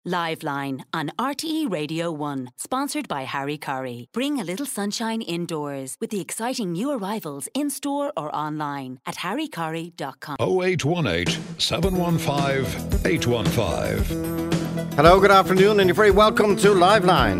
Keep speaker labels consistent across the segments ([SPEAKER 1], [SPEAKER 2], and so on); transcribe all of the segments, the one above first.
[SPEAKER 1] Liveline on RTE Radio 1, sponsored by Harry Curry. Bring a little sunshine indoors with the exciting new arrivals in-store or online at harrycurry.com.
[SPEAKER 2] 0818 715 815.
[SPEAKER 3] Hello, good afternoon, and you're very welcome to Liveline.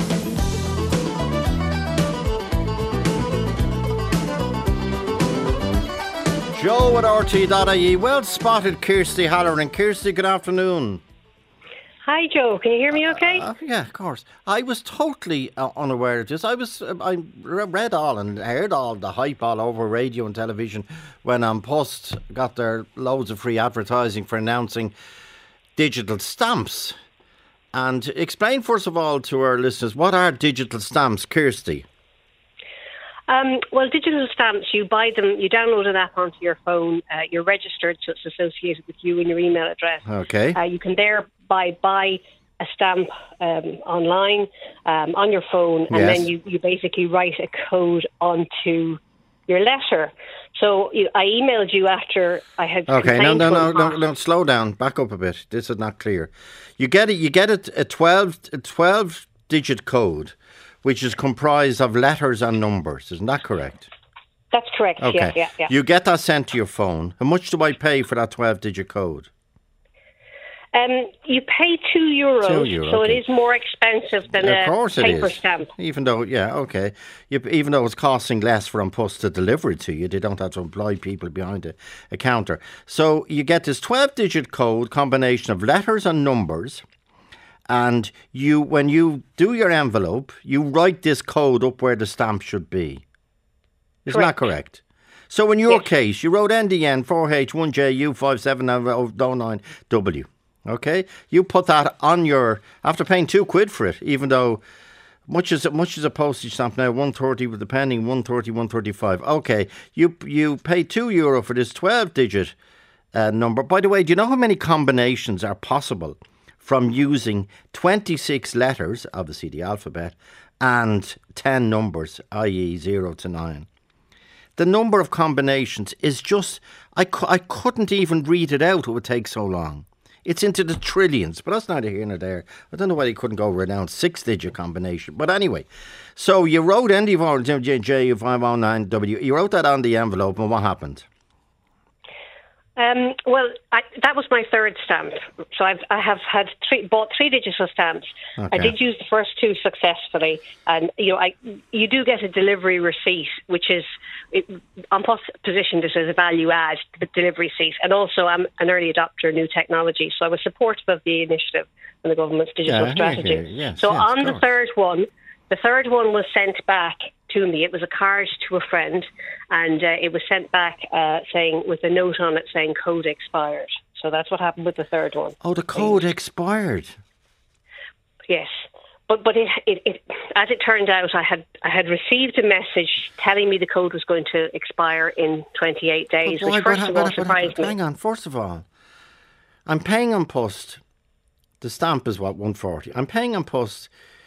[SPEAKER 3] Joe at RT.ie. Well spotted, Kirsty Halloran. Kirsty, good afternoon.
[SPEAKER 4] Hi, Joe. Can you hear me okay?
[SPEAKER 3] Yeah, of course. I was totally unaware of this. I read all and heard all the hype all over radio and television when Post got their loads of free advertising for announcing digital stamps. And explain, first of all, to our listeners, what are digital stamps, Kirsty?
[SPEAKER 4] Well, digital stamps, you buy them, you download an app onto your phone, you're registered, so it's associated with you and your email address.
[SPEAKER 3] Okay.
[SPEAKER 4] You can thereby buy a stamp online, on your phone, and then you basically write a code onto your letter. So I emailed you after I had.
[SPEAKER 3] Okay, no, slow down, back up a bit. This is not clear. You get a 12 digit code, which is comprised of letters and numbers. Isn't that correct?
[SPEAKER 4] That's correct.
[SPEAKER 3] Okay.
[SPEAKER 4] Yeah.
[SPEAKER 3] You get that sent to your phone. How much do I pay for that 12 digit code?
[SPEAKER 4] You pay €2, so
[SPEAKER 3] okay.
[SPEAKER 4] it is more expensive than a paper stamp.
[SPEAKER 3] Even though it's costing less for Post to deliver it to you, they don't have to employ people behind a counter. So you get this 12-digit code combination of letters and numbers, and when you do your envelope, you write this code up where the stamp should be. Isn't that correct? So in your case, you wrote NDN 4H1JU5709W. Okay, you put that on your, after paying £2 for it, even though much as a postage stamp now, 130 with the penning, 130, 135. Okay, you pay €2 for this 12-digit number. By the way, do you know how many combinations are possible from using 26 letters, obviously the alphabet, and 10 numbers, i.e. 0 to 9? The number of combinations is just, I couldn't even read it out. It would take so long. It's into the trillions, but that's neither here nor there. I don't know why you couldn't go renowned 6-digit combination. But anyway, so you wrote ND4JU509W. You wrote that on the envelope, and what happened?
[SPEAKER 4] That was my third stamp. So I have bought 3 digital stamps. Okay. I did use the first 2 successfully, and you do get a delivery receipt, which is I'm positioned this as a value add, the delivery receipt, and also I'm an early adopter of new technology, so I was supportive of the initiative and the government's digital strategy. The third one was sent back to me. It was a card to a friend, and it was sent back saying, with a note on it saying code expired. So that's what happened with the third one.
[SPEAKER 3] Oh, the code expired.
[SPEAKER 4] Yes, but it as it turned out, I had received a message telling me the code was going to expire in 28 days, which first of all surprised me.
[SPEAKER 3] Hang on, first of all, I'm paying on Post. The stamp is what, 140. I'm paying on Post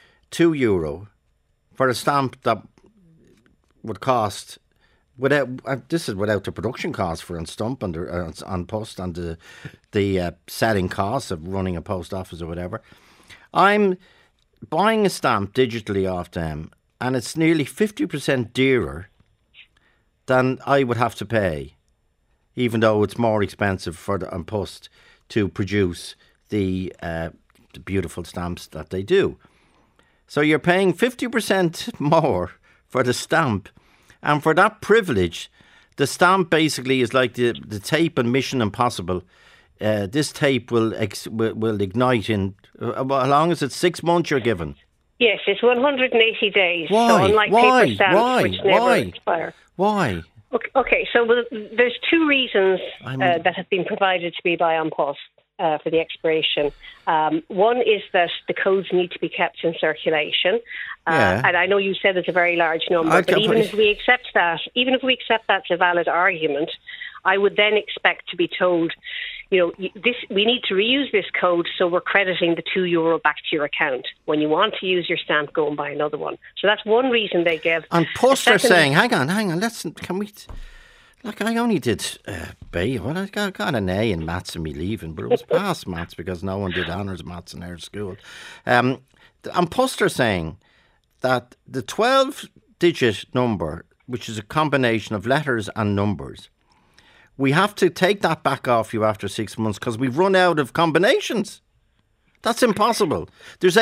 [SPEAKER 3] €2 for a stamp that would cost, this is without the production costs for on Stump and on Post and the selling costs of running a post office or whatever. I'm buying a stamp digitally off them, and it's nearly 50% dearer than I would have to pay, even though it's more expensive on Post to produce the beautiful stamps that they do. So you're paying 50% more for the stamp, and for that privilege, the stamp basically is like the tape in Mission Impossible. This tape will ignite in how long is it? 6 months you're given.
[SPEAKER 4] Yes, it's 180 days.
[SPEAKER 3] Why?
[SPEAKER 4] So unlike paper stamps, which never expire.
[SPEAKER 3] Why?
[SPEAKER 4] Okay, so there's 2 reasons that have been provided to me by An Post for the expiration. One is that the codes need to be kept in circulation. And I know you said it's a very large number, but even if we accept that's a valid argument, I would then expect to be told, we need to reuse this code, so we're crediting the €2 back to your account. When you want to use your stamp, go and buy another one. So that's one reason they give.
[SPEAKER 3] And Post are saying, hang on, Like, I only did B. Well, I got an A in maths in me leaving, but it was past maths because no one did honours maths in our school. And Puster saying that the 12-digit number, which is a combination of letters and numbers, we have to take that back off you after 6 months because we've run out of combinations. That's impossible. There's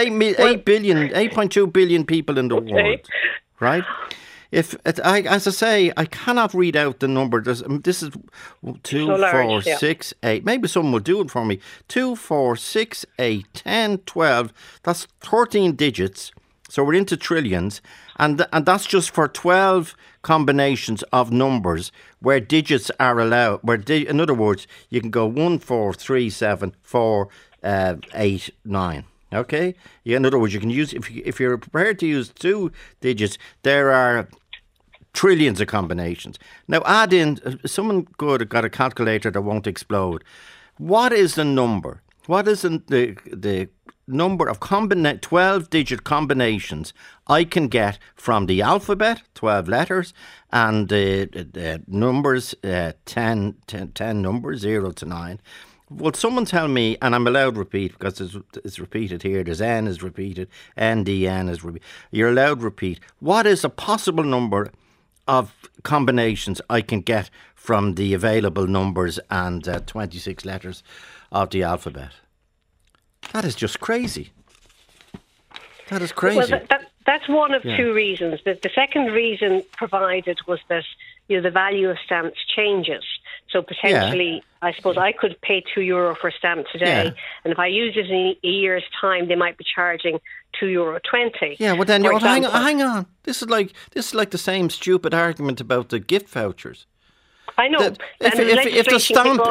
[SPEAKER 3] 8.2 billion people in the world, right? As I say, I cannot read out the number. This is 2,
[SPEAKER 4] so large,
[SPEAKER 3] 4, 6, 8. Maybe someone will do it for me. 2, 4, 6, 8, 10, 12. That's 13 digits. So we're into trillions. And that's just for 12 combinations of numbers where digits are allowed. In other words, you can go 1, 4, 3, 7, 4, 8, 9. Okay? In other words, you can use, if you're prepared to use 2 digits, there are trillions of combinations. Now add in, someone good got a calculator that won't explode. What is the number? What is the number of 12-digit combinations I can get from the alphabet, 12 letters, and the numbers, 10 numbers, 0 to 9. Will someone tell me, and I'm allowed to repeat because it's repeated here, there's N is repeated, NDN is repeated. You're allowed to repeat. What is a possible number of combinations I can get from the available numbers and 26 letters of the alphabet? That is just crazy. That is crazy.
[SPEAKER 4] Well, that's one of two reasons. The second reason provided was that the value of stamps changes. So potentially, I suppose I could pay €2 for a stamp today, and if I use it in a year's time, they might be charging €2.20.
[SPEAKER 3] Yeah, well then, hang on. This is like the same stupid argument about the gift vouchers.
[SPEAKER 4] I know.
[SPEAKER 3] If the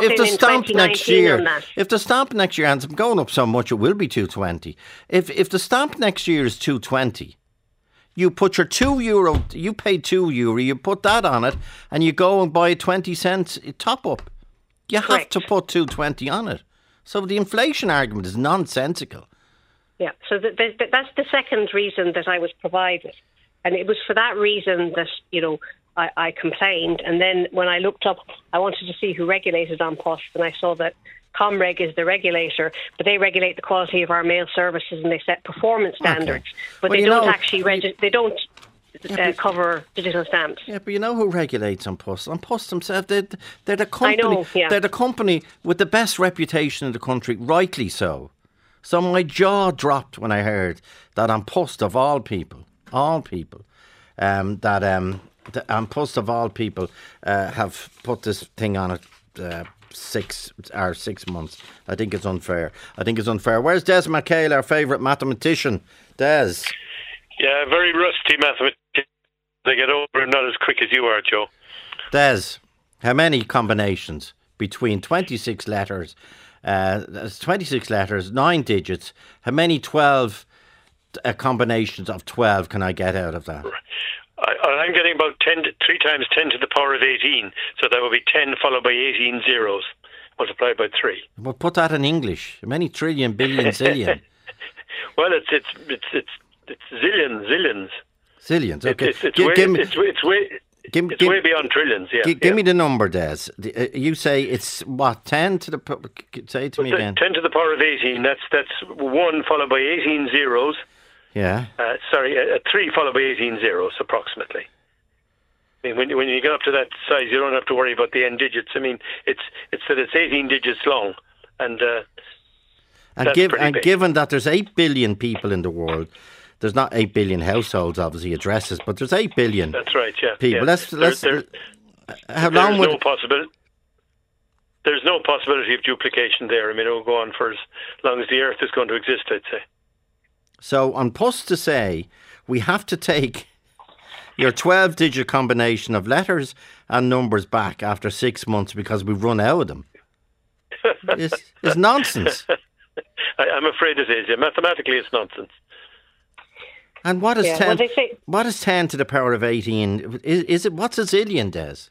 [SPEAKER 3] stamp next year ends up going up so much, it will be €2.20. If the stamp next year is €2.20. You put your €2, you pay €2, you put that on it, and you go and buy a 20 cents top up. You have to put €2.20 on it. So the inflation argument is nonsensical.
[SPEAKER 4] Yeah, so that's the second reason that I was provided. And it was for that reason that, I complained. And then when I looked up, I wanted to see who regulated An Post, and I saw that Comreg is the regulator, but they regulate the quality of our mail services and they set performance standards. But they don't actually cover digital stamps.
[SPEAKER 3] Yeah, but you know who regulates An Post? An Post themselves, they're the company.
[SPEAKER 4] I know, yeah.
[SPEAKER 3] They're the company with the best reputation in the country, rightly so. So my jaw dropped when I heard that An Post of all people, An Post of all people have put this thing on it 6 months. I think it's unfair. Where's Des McHale, our favourite mathematician? Des.
[SPEAKER 5] Yeah, very rusty mathematician. They get over not as quick as you are, Joe.
[SPEAKER 3] Des, how many combinations between 26 letters, 9 digits, how many 12 combinations of 12 can I get out of that?
[SPEAKER 5] I'm getting about 3 times 10 to the power of 18, so that would be 10 followed by 18 zeros, multiplied by 3.
[SPEAKER 3] Well, put that in English. How many trillion, billion, zillion?
[SPEAKER 5] Well, it's zillions.
[SPEAKER 3] Zillions, okay.
[SPEAKER 5] It's way beyond trillions, yeah.
[SPEAKER 3] Give me the number, Des. You say it's, what, 10 to the... Say it to me again.
[SPEAKER 5] 10 to the power of 18, that's 1 followed by 18 zeros.
[SPEAKER 3] Yeah.
[SPEAKER 5] 3 followed by 18 zeros, approximately. I mean, when you get up to that size, you don't have to worry about the end digits. I mean, it's 18 digits long, and
[SPEAKER 3] given that there's 8 billion people in the world, there's not 8 billion households, obviously addresses, but there's 8 billion.
[SPEAKER 5] That's right. Yeah.
[SPEAKER 3] People.
[SPEAKER 5] Yeah.
[SPEAKER 3] How long would?
[SPEAKER 5] There's no possibility of duplication there. I mean, it will go on for as long as the Earth is going to exist, I'd say.
[SPEAKER 3] So, on Post to say, we have to take your 12-digit combination of letters and numbers back after 6 months because we've run out of them. It's nonsense.
[SPEAKER 5] I'm afraid it is. Yeah, mathematically, it's nonsense.
[SPEAKER 3] And what is 10? What is 10 to the power of 18? Is it? What's a zillion, Des?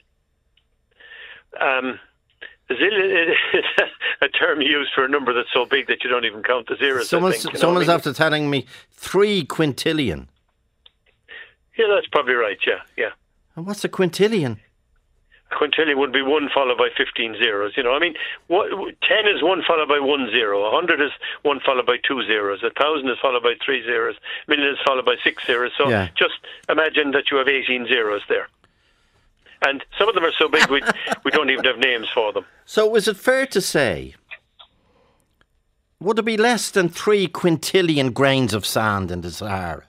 [SPEAKER 5] Zillion is a term used for a number that's so big that you don't even count the zeros.
[SPEAKER 3] Someone's after telling me 3 quintillion.
[SPEAKER 5] Yeah, that's probably right. Yeah.
[SPEAKER 3] And what's a quintillion?
[SPEAKER 5] quintillion would be 1 followed by 15 zeros. You know, I mean, 10 is 1 followed by 1 zero. 100 is 1 followed by 2 zeros. 1,000 is followed by 3 zeros. A million is followed by 6 zeros. So just imagine that you have 18 zeros there. And some of them are so big we don't even have names for them.
[SPEAKER 3] So is it fair to say, would there be less than 3 quintillion grains of sand in the Sahara?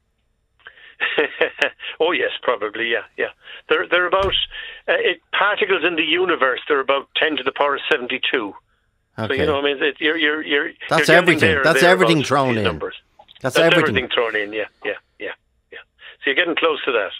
[SPEAKER 5] Oh yes, probably. Yeah. They're about particles in the universe. They're about 10 to the power of 72. Okay. So you know, I mean, you're
[SPEAKER 3] that's
[SPEAKER 5] you're
[SPEAKER 3] everything. That's everything thrown in.
[SPEAKER 5] Numbers.
[SPEAKER 3] That's
[SPEAKER 5] everything thrown in. Yeah. So you're getting close to that.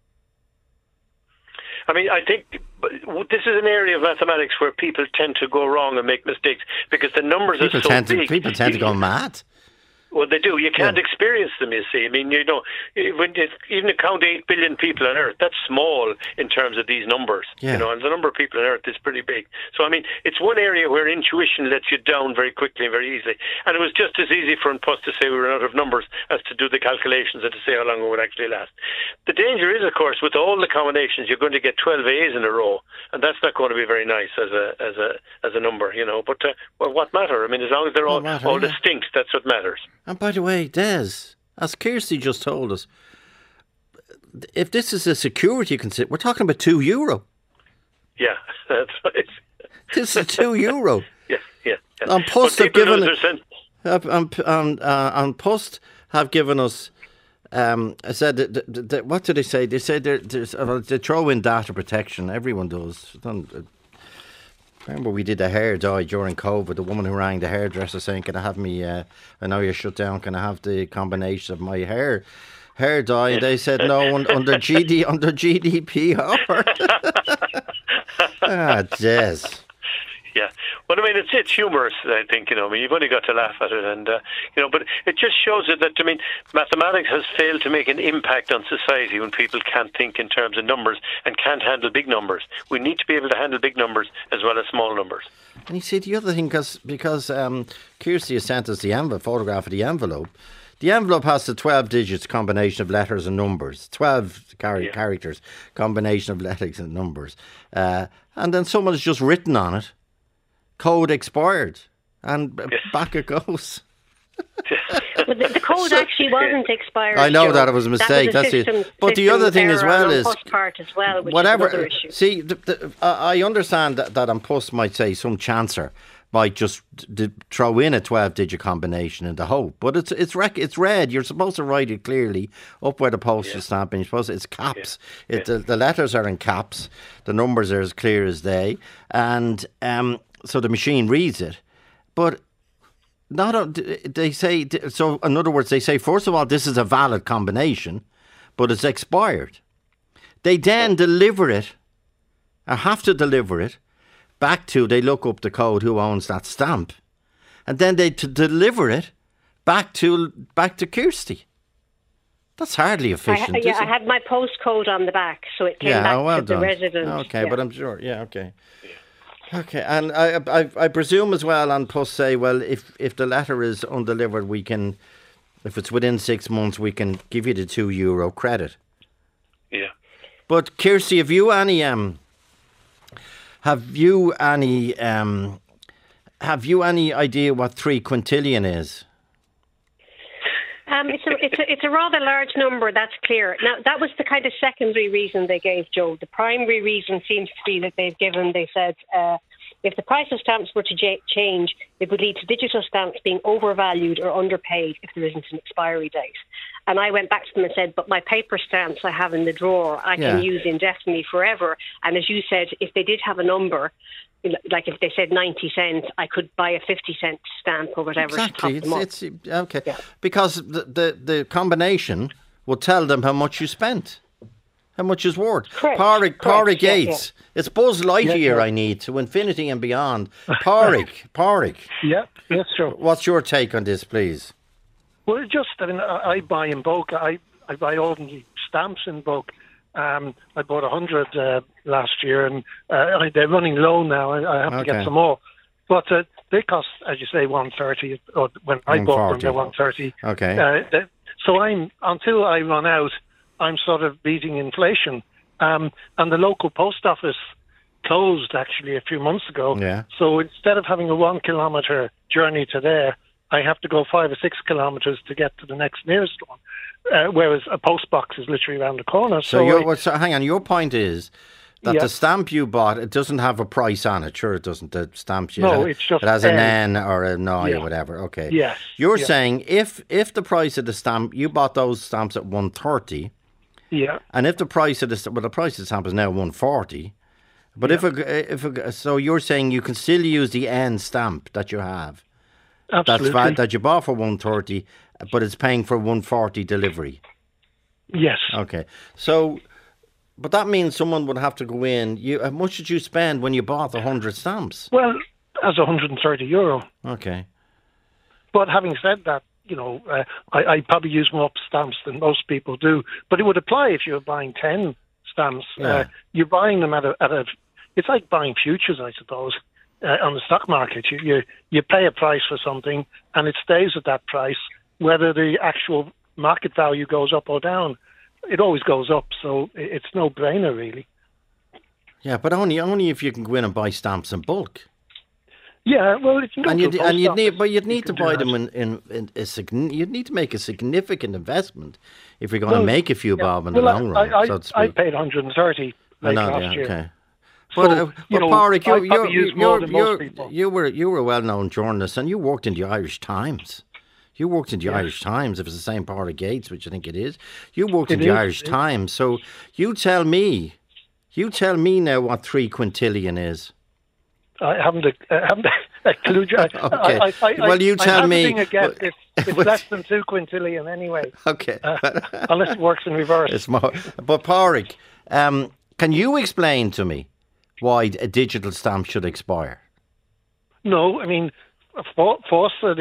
[SPEAKER 5] I mean, I think this is an area of mathematics where people tend to go wrong and make mistakes because the numbers are so big.
[SPEAKER 3] People tend to go mad.
[SPEAKER 5] Well, they do. You can't experience them, you see. I mean, you know, even to count 8 billion people on Earth, that's small in terms of these numbers.
[SPEAKER 3] Yeah.
[SPEAKER 5] You know, and the number of people on Earth is pretty big. So, I mean, it's one area where intuition lets you down very quickly and very easily. And it was just as easy for us to say we were out of numbers as to do the calculations and to say how long it would actually last. The danger is, of course, with all the combinations, you're going to get 12 A's in a row, and that's not going to be very nice as a number, you know. But well, what matter? I mean, as long as they're all distinct, that's what matters.
[SPEAKER 3] And by the way, Des, as Kirsty just told us, if this is a security concern, we're talking about €2.
[SPEAKER 5] Yeah, that's right.
[SPEAKER 3] This is €2.
[SPEAKER 5] Yeah.
[SPEAKER 3] And Post have given Post have given us. I said, what did they say? They said they throw in data protection. Everyone does. Remember we did the hair dye during COVID. The woman who rang the hairdresser saying, "Can I have me? I know you're shut down. Can I have the combination of my hair dye?" And they said no under GDPR. Jez.
[SPEAKER 5] Yeah, well, I mean, it's humorous. I think, you know. I mean, you've only got to laugh at it, and you know. But it just shows it that, I mean, mathematics has failed to make an impact on society when people can't think in terms of numbers and can't handle big numbers. We need to be able to handle big numbers as well as small numbers.
[SPEAKER 3] And you see, the other thing, because Kirsty has sent us the photograph of the envelope. The envelope has the 12 digits combination of letters and numbers, 12 characters combination of letters and numbers, and then someone has just written on it, "Code expired," and back it goes.
[SPEAKER 4] But the code actually wasn't expired.
[SPEAKER 3] I know
[SPEAKER 4] Joe.
[SPEAKER 3] that it was a mistake.
[SPEAKER 4] That was a system,
[SPEAKER 3] but the other thing as well is
[SPEAKER 4] part as well, which
[SPEAKER 3] whatever.
[SPEAKER 4] Is another issue.
[SPEAKER 3] See, I understand that on Post might say some chancer might just throw in a 12-digit combination in the hope, but it's red. You're supposed to write it clearly up where the postage stamp, and you're supposed to, it's caps. The letters are in caps. The numbers are as clear as day, and so the machine reads it, but they say, so in other words, they say, first of all, this is a valid combination, but it's expired. They then deliver it, or have to deliver it, back to, they look up the code, who owns that stamp, and then they deliver it back to Kirsty. That's hardly efficient.
[SPEAKER 4] I had my postcode on the back, so it came back to the resident.
[SPEAKER 3] Okay, but I'm sure, okay. Okay, and I presume as well on Post say, well, if the letter is undelivered, we can, if it's within 6 months, we can give you the €2 credit.
[SPEAKER 5] Yeah.
[SPEAKER 3] But Kirsty, have you any idea what 3 quintillion is?
[SPEAKER 4] It's a rather large number, that's clear. Now, that was the kind of secondary reason they gave, Joe. The primary reason seems to be that they said if the price of stamps were to change, it would lead to digital stamps being overvalued or underpaid if there isn't an expiry date. And I went back to them and said, but my paper stamps I have in the drawer, I can use indefinitely forever. And as you said, if they did have a number, like if they said 90 cents, I could buy a 50-cent stamp or whatever.
[SPEAKER 3] Exactly.
[SPEAKER 4] To top them up.
[SPEAKER 3] It's okay. Yeah. Because the combination will tell them how much you spent, how much is worth. Pádraig Gates. Yeah. It's Buzz Lightyear I need to infinity and beyond. Pádraig.
[SPEAKER 6] Yeah, that's true.
[SPEAKER 3] What's your take on this, please?
[SPEAKER 6] Well, I buy in bulk. I buy all the stamps in bulk. I bought 100 last year, and they're running low now. I have to get some more. But they cost, as you say, $1.30. Or when I bought them, they're $1.30.
[SPEAKER 3] Okay.
[SPEAKER 6] So until I run out, I'm sort of beating inflation. And the local post office closed actually a few months ago.
[SPEAKER 3] Yeah.
[SPEAKER 6] So instead of having a 1 kilometre journey to there, I have to go 5 or 6 kilometres to get to the next nearest one. Whereas a post box is literally around the corner.
[SPEAKER 3] So hang on, your point is that
[SPEAKER 6] Yeah.
[SPEAKER 3] the stamp you bought, it doesn't have a price on it. Sure, it doesn't. The stamp
[SPEAKER 6] it's just
[SPEAKER 3] it has an
[SPEAKER 6] N.
[SPEAKER 3] N or an I
[SPEAKER 6] Yeah.
[SPEAKER 3] or whatever. Okay.
[SPEAKER 6] Yes.
[SPEAKER 3] You're
[SPEAKER 6] Yeah.
[SPEAKER 3] saying if the price of the stamp, you bought those stamps at 130,
[SPEAKER 6] Yeah.
[SPEAKER 3] and if the price of the price of the stamp is now 140, but so you're saying you can still use the N stamp that you have.
[SPEAKER 6] Absolutely.
[SPEAKER 3] That you bought for 130, but it's paying for 140 delivery.
[SPEAKER 6] Yes.
[SPEAKER 3] Okay. So, but that means someone would have to go in. How much did you spend when you bought 100 stamps?
[SPEAKER 6] Well, as €130.
[SPEAKER 3] Okay.
[SPEAKER 6] But having said that, I probably use more stamps than most people do. But it would apply if you were buying 10 stamps.
[SPEAKER 3] Yeah.
[SPEAKER 6] You're buying them at a. It's like buying futures, I suppose, on the stock market. You pay a price for something, and it stays at that price, whether the actual market value goes up or down. It always goes up, so it's no brainer, really.
[SPEAKER 3] Yeah, but only if you can go in and buy stamps in bulk.
[SPEAKER 6] Yeah, well, it's not.
[SPEAKER 3] You'd need to buy them you'd need to make a significant investment if you're going to make a few bob in the long run. So to speak.
[SPEAKER 6] I paid 130 last year.
[SPEAKER 3] Okay.
[SPEAKER 6] So,
[SPEAKER 3] But Pádraig,
[SPEAKER 6] you
[SPEAKER 3] you were a well-known journalist, and you worked in the Irish Times. You worked in the Irish Times, if it's the same Pádraig Gates, which I think it is. You worked in the Irish Times, so you tell me now what 3 quintillion is.
[SPEAKER 6] I haven't a clue.
[SPEAKER 3] Okay. Well, you tell me.
[SPEAKER 6] It's less than 2 quintillion anyway.
[SPEAKER 3] Okay.
[SPEAKER 6] Unless it works in reverse.
[SPEAKER 3] It's more. But Pádraig, can you explain to me why a digital stamp should expire?
[SPEAKER 6] No, I mean, Post are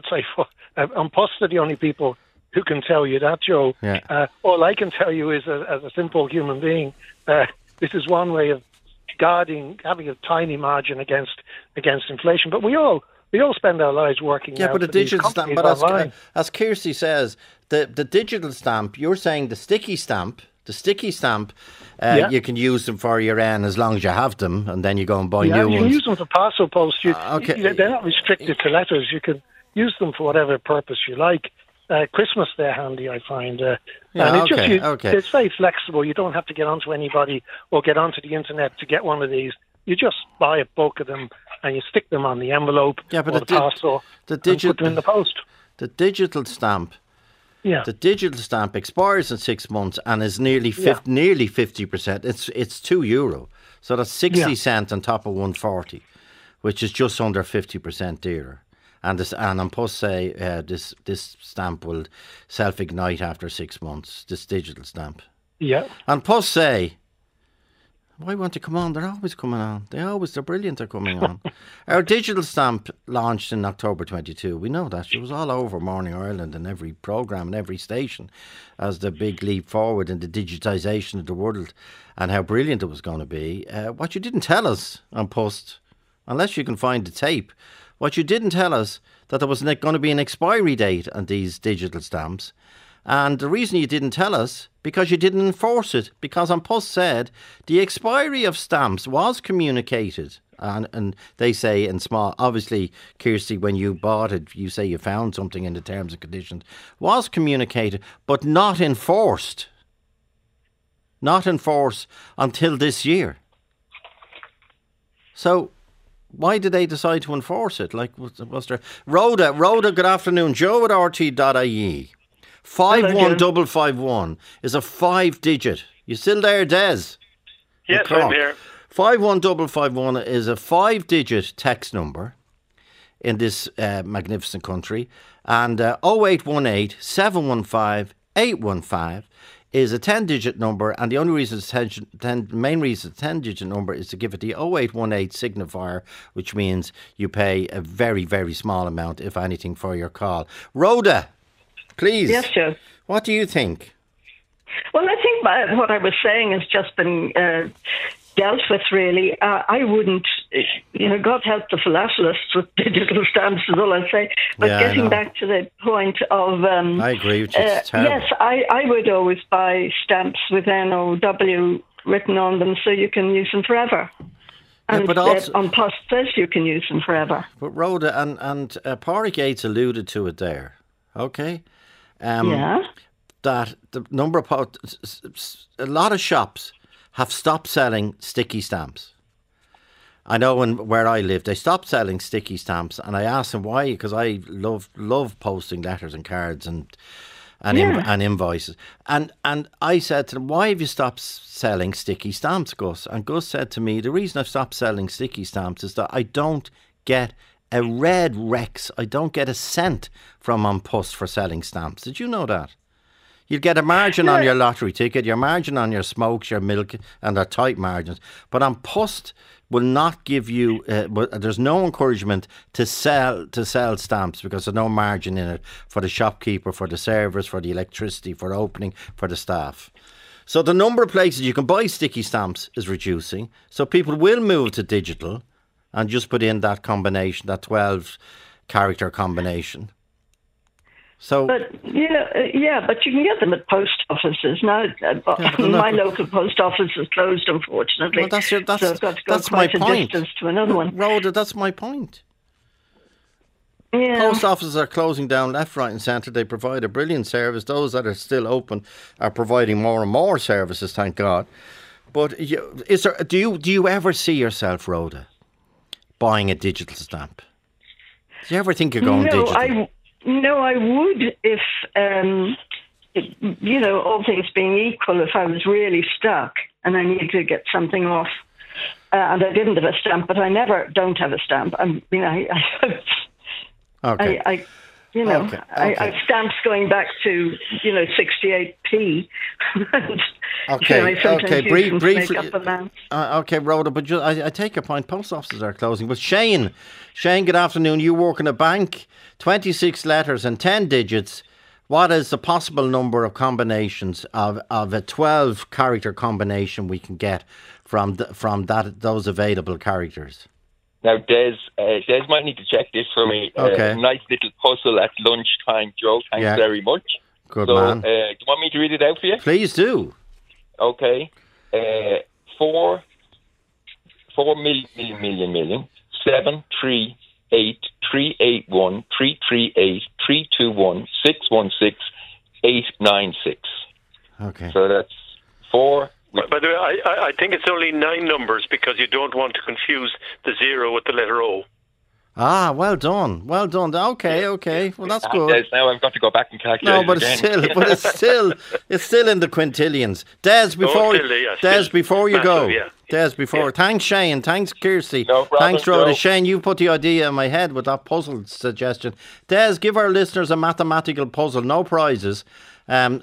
[SPEAKER 6] the only people who can tell you that, Joe.
[SPEAKER 3] Yeah.
[SPEAKER 6] All I can tell you is, as a simple human being, this is one way of guarding, having a tiny margin against inflation. But we all spend our lives working.
[SPEAKER 3] Yeah,
[SPEAKER 6] now
[SPEAKER 3] but a
[SPEAKER 6] for these
[SPEAKER 3] digital stamp.
[SPEAKER 6] companies
[SPEAKER 3] But
[SPEAKER 6] online.
[SPEAKER 3] as Kirsty says, the digital stamp. You're saying the sticky stamp. You can use them for your N as long as you have them, and then you go and buy new
[SPEAKER 6] you
[SPEAKER 3] ones.
[SPEAKER 6] can use them for parcel post.
[SPEAKER 3] Okay.
[SPEAKER 6] They're not restricted to letters. You can use them for whatever purpose you like. Christmas, they're handy, I find. It's very flexible. You don't have to get onto anybody or get onto the internet to get one of these. You just buy a bulk of them and you stick them on the envelope or the parcel and put them in the post.
[SPEAKER 3] The digital stamp.
[SPEAKER 6] Yeah.
[SPEAKER 3] The digital stamp expires in 6 months and is nearly 50%. It's €2, so that's 60 cents on top of 140, which is just under 50% dearer. And on Post say this stamp will self-ignite after 6 months. This digital stamp.
[SPEAKER 6] Yeah.
[SPEAKER 3] And Post say, why won't they come on? They're always coming on. They're brilliant. They're coming on. Our digital stamp launched in October 22. We know that. It was all over Morning Ireland and every programme and every station as the big leap forward in the digitisation of the world and how brilliant it was going to be. What you didn't tell us on Post, unless you can find the tape, what you didn't tell us that there was going to be an expiry date on these digital stamps. And the reason you didn't tell us, because you didn't enforce it. Because on Post said the expiry of stamps was communicated. And they say in small, obviously, Kirsty, when you bought it, you say you found something in the terms and conditions, was communicated, but not enforced. Not enforced until this year. So why did they decide to enforce it? Like, was there... Rhoda, good afternoon. Joe at RT.ie. 51551 is a 5-digit. You still there, Des?
[SPEAKER 5] Yes, I'm here.
[SPEAKER 3] 51551 is a 5-digit text number in this magnificent country. And 0818 715 815 is a 10-digit number. And the only reason it's main reason it's a 10-digit number is to give it the 0818 signifier, which means you pay a very, very small amount, if anything, for your call. Rhoda, please.
[SPEAKER 7] Yes, Joe.
[SPEAKER 3] What do you think?
[SPEAKER 7] Well, I think what I was saying has just been dealt with, really. I wouldn't, God help the philatelists with digital stamps is all I'll say. But getting back to the point of...
[SPEAKER 3] I agree with you, it's terrible.
[SPEAKER 7] Yes, I would always buy stamps with NOW written on them so you can use them forever. And
[SPEAKER 3] but also,
[SPEAKER 7] on post says you can use them forever.
[SPEAKER 3] But Rhoda and Pádraig Gates alluded to it there, okay? That the number of a lot of shops have stopped selling sticky stamps. I know where I live, they stopped selling sticky stamps, and I asked them why, because I love posting letters and cards and invoices. And I said to them, why have you stopped selling sticky stamps, Gus? And Gus said to me, the reason I've stopped selling sticky stamps is that I don't get a red Rex. I don't get a cent from An Post for selling stamps. Did you know that? You'd get a margin on your lottery ticket, your margin on your smokes, your milk, and they're tight margins. But An Post will not give you. There's no encouragement to sell stamps because there's no margin in it for the shopkeeper, for the servers, for the electricity, for opening, for the staff. So the number of places you can buy sticky stamps is reducing. So people will move to digital and just put in that combination, that 12-character combination. So,
[SPEAKER 7] but but you can get them at post offices now. My local post office is closed, unfortunately.
[SPEAKER 3] Well, so I've got to go
[SPEAKER 7] quite
[SPEAKER 3] my
[SPEAKER 7] a
[SPEAKER 3] point.
[SPEAKER 7] distance to another one.
[SPEAKER 3] Rhoda, that's my point.
[SPEAKER 7] Yeah.
[SPEAKER 3] Post offices are closing down left, right, and centre. They provide a brilliant service. Those that are still open are providing more and more services. Thank God. But do you ever see yourself, Rhoda, buying a digital stamp? Do you ever think you're going digital?
[SPEAKER 7] No, I would if, all things being equal, if I was really stuck and I needed to get something off. And I didn't have a stamp, but I don't have a stamp.
[SPEAKER 3] Okay.
[SPEAKER 7] I have stamps going back to 68p.
[SPEAKER 3] Briefly. Okay, Rhoda, but I take your point. Post offices are closing. But Shane, good afternoon. You work in a bank. 26 letters and 10 digits. What is the possible number of combinations of a 12-character combination we can get from those available characters?
[SPEAKER 8] Now, Des might need to check this for me.
[SPEAKER 3] Okay.
[SPEAKER 8] Nice little puzzle at lunchtime, Joe. Thanks very much.
[SPEAKER 3] Good man.
[SPEAKER 8] Do you want me to read it out for you?
[SPEAKER 3] Please do.
[SPEAKER 8] Okay. 4 million, 7, 3, 8, 381, 338, 321, 616, 896.
[SPEAKER 3] Okay.
[SPEAKER 8] So that's 4.
[SPEAKER 5] By the way, I think it's only 9 numbers because you don't want to confuse the 0 with the letter O.
[SPEAKER 3] Ah, well done. Okay. Well, that's good.
[SPEAKER 8] Now I've got to go back and calculate.
[SPEAKER 3] No, but it's still in the quintillions. Des, before you go. Yeah. Des, thanks Shane, thanks Kirsty, thanks Rhoda. Shane, you put the idea in my head with that puzzle suggestion. Des, give our listeners a mathematical puzzle, no prizes.
[SPEAKER 5] I'll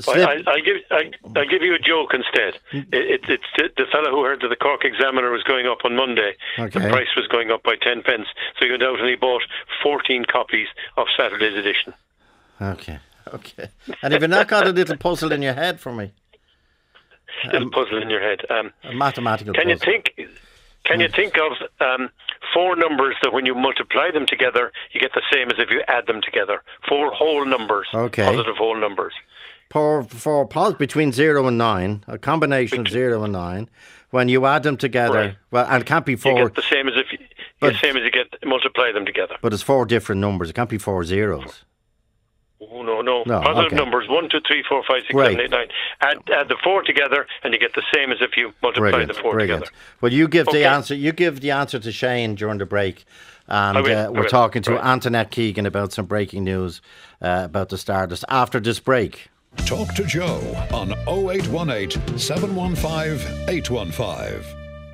[SPEAKER 5] give you a joke instead. It's the fellow who heard that the Cork Examiner was going up on Monday.
[SPEAKER 3] Okay.
[SPEAKER 5] The price was going up by 10 pence, so he went out and he bought 14 copies of Saturday's edition.
[SPEAKER 3] Okay. And have you not got a little puzzle in your head for me?
[SPEAKER 5] Little puzzle in your head.
[SPEAKER 3] A mathematical
[SPEAKER 5] puzzle. Can you think of 4 numbers that when you multiply them together, you get the same as if you add them together? 4 whole numbers.
[SPEAKER 3] Okay.
[SPEAKER 5] Positive whole numbers.
[SPEAKER 3] For between 0 and 9, a combination of 0 and 9. When you add them together, right. Well, and it can't be 4.
[SPEAKER 5] You get the same as if you get multiply them together.
[SPEAKER 3] But it's 4 different numbers. It can't be 4 zeros.
[SPEAKER 5] Oh, no. Positive numbers 1, 2, 3, 4, 5, 6, 7, 8, 9. Add the 4 together, and you get the same as if you multiply the 4 together.
[SPEAKER 3] Well, you give the answer. You give the answer to Shane during the break, and we're talking to Antoinette Keegan about some breaking news about the Stardust after this break.
[SPEAKER 2] Talk to Joe on 0818 715 815.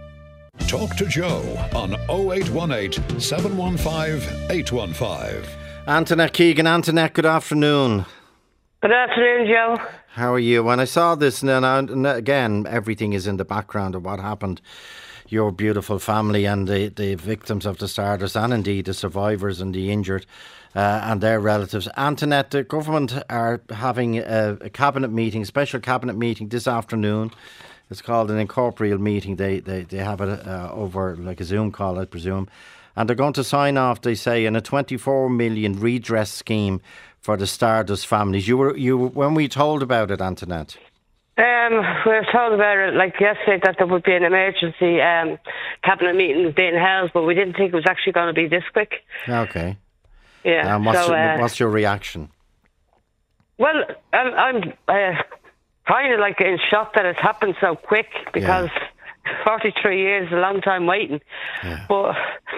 [SPEAKER 2] Talk to Joe on 0818 715 815.
[SPEAKER 3] Antoinette Keegan. Antoinette, good afternoon.
[SPEAKER 9] Good afternoon, Joe.
[SPEAKER 3] How are you? When I saw this, and again, everything is in the background of what happened. Your beautiful family and the victims of the Stardust, and indeed the survivors and the injured and their relatives. Antoinette, the government are having a cabinet meeting, special cabinet meeting this afternoon. It's called an incorporeal meeting. They have it over like a Zoom call, I presume. And they're going to sign off, they say, in a 24 million redress scheme for the Stardust families. You were when we told about it, Antoinette?
[SPEAKER 9] We were told about it like yesterday that there would be an emergency cabinet meeting being held, but we didn't think it was actually going to be this quick.
[SPEAKER 3] Okay.
[SPEAKER 9] Yeah.
[SPEAKER 3] What's your reaction?
[SPEAKER 9] Well, I'm kind of like in shock that it's happened so quick, because 43 years is a long time waiting. Yeah. But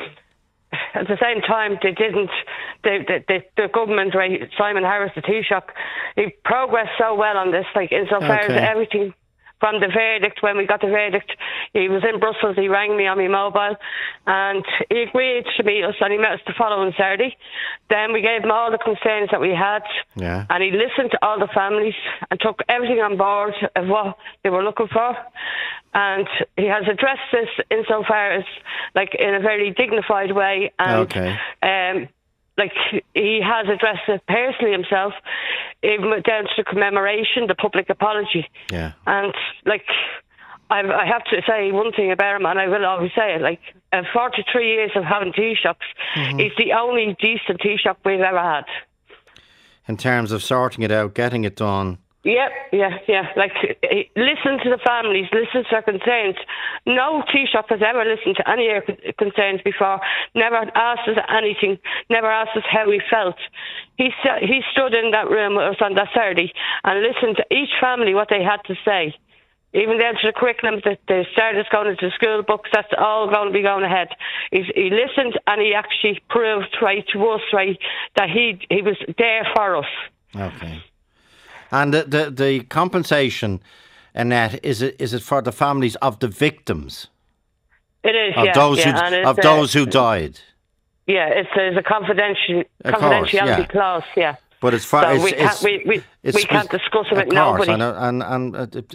[SPEAKER 9] at the same time, they didn't. The government, right, Simon Harris, the Taoiseach, he progressed so well on this. Like insofar as everything from the verdict, when we got the verdict, he was in Brussels. He rang me on my mobile, and he agreed to meet us. And he met us the following Saturday. Then we gave him all the concerns that we had, and he listened to all the families and took everything on board of what they were looking for. And he has addressed this insofar as, like, in a very dignified way. And, like, he has addressed it personally himself, even down to the commemoration, the public apology. Yeah. And, like, I have to say one thing about him, and I will always say it, like, 43 years of having Taoiseachs, he's the only decent Taoiseach we've ever had. In
[SPEAKER 3] terms of sorting it out, getting it done.
[SPEAKER 9] Yeah. Like, listen to the families, listen to their concerns. No Taoiseach has ever listened to any of their concerns before, never asked us anything, never asked us how we felt. He stood in that room with us on that Saturday and listened to each family what they had to say. Even down to the curriculum, that they started going into the school books, that's all going to be going ahead. He listened, and he actually proved right to us, right, that he was there for us.
[SPEAKER 3] Okay. And the compensation, Annette, is it for the families of the victims?
[SPEAKER 9] It is,
[SPEAKER 3] of those who died.
[SPEAKER 9] Yeah, there's a confidentiality clause. Yeah.
[SPEAKER 3] But it's for,
[SPEAKER 9] so we can't discuss it with nobody.
[SPEAKER 3] And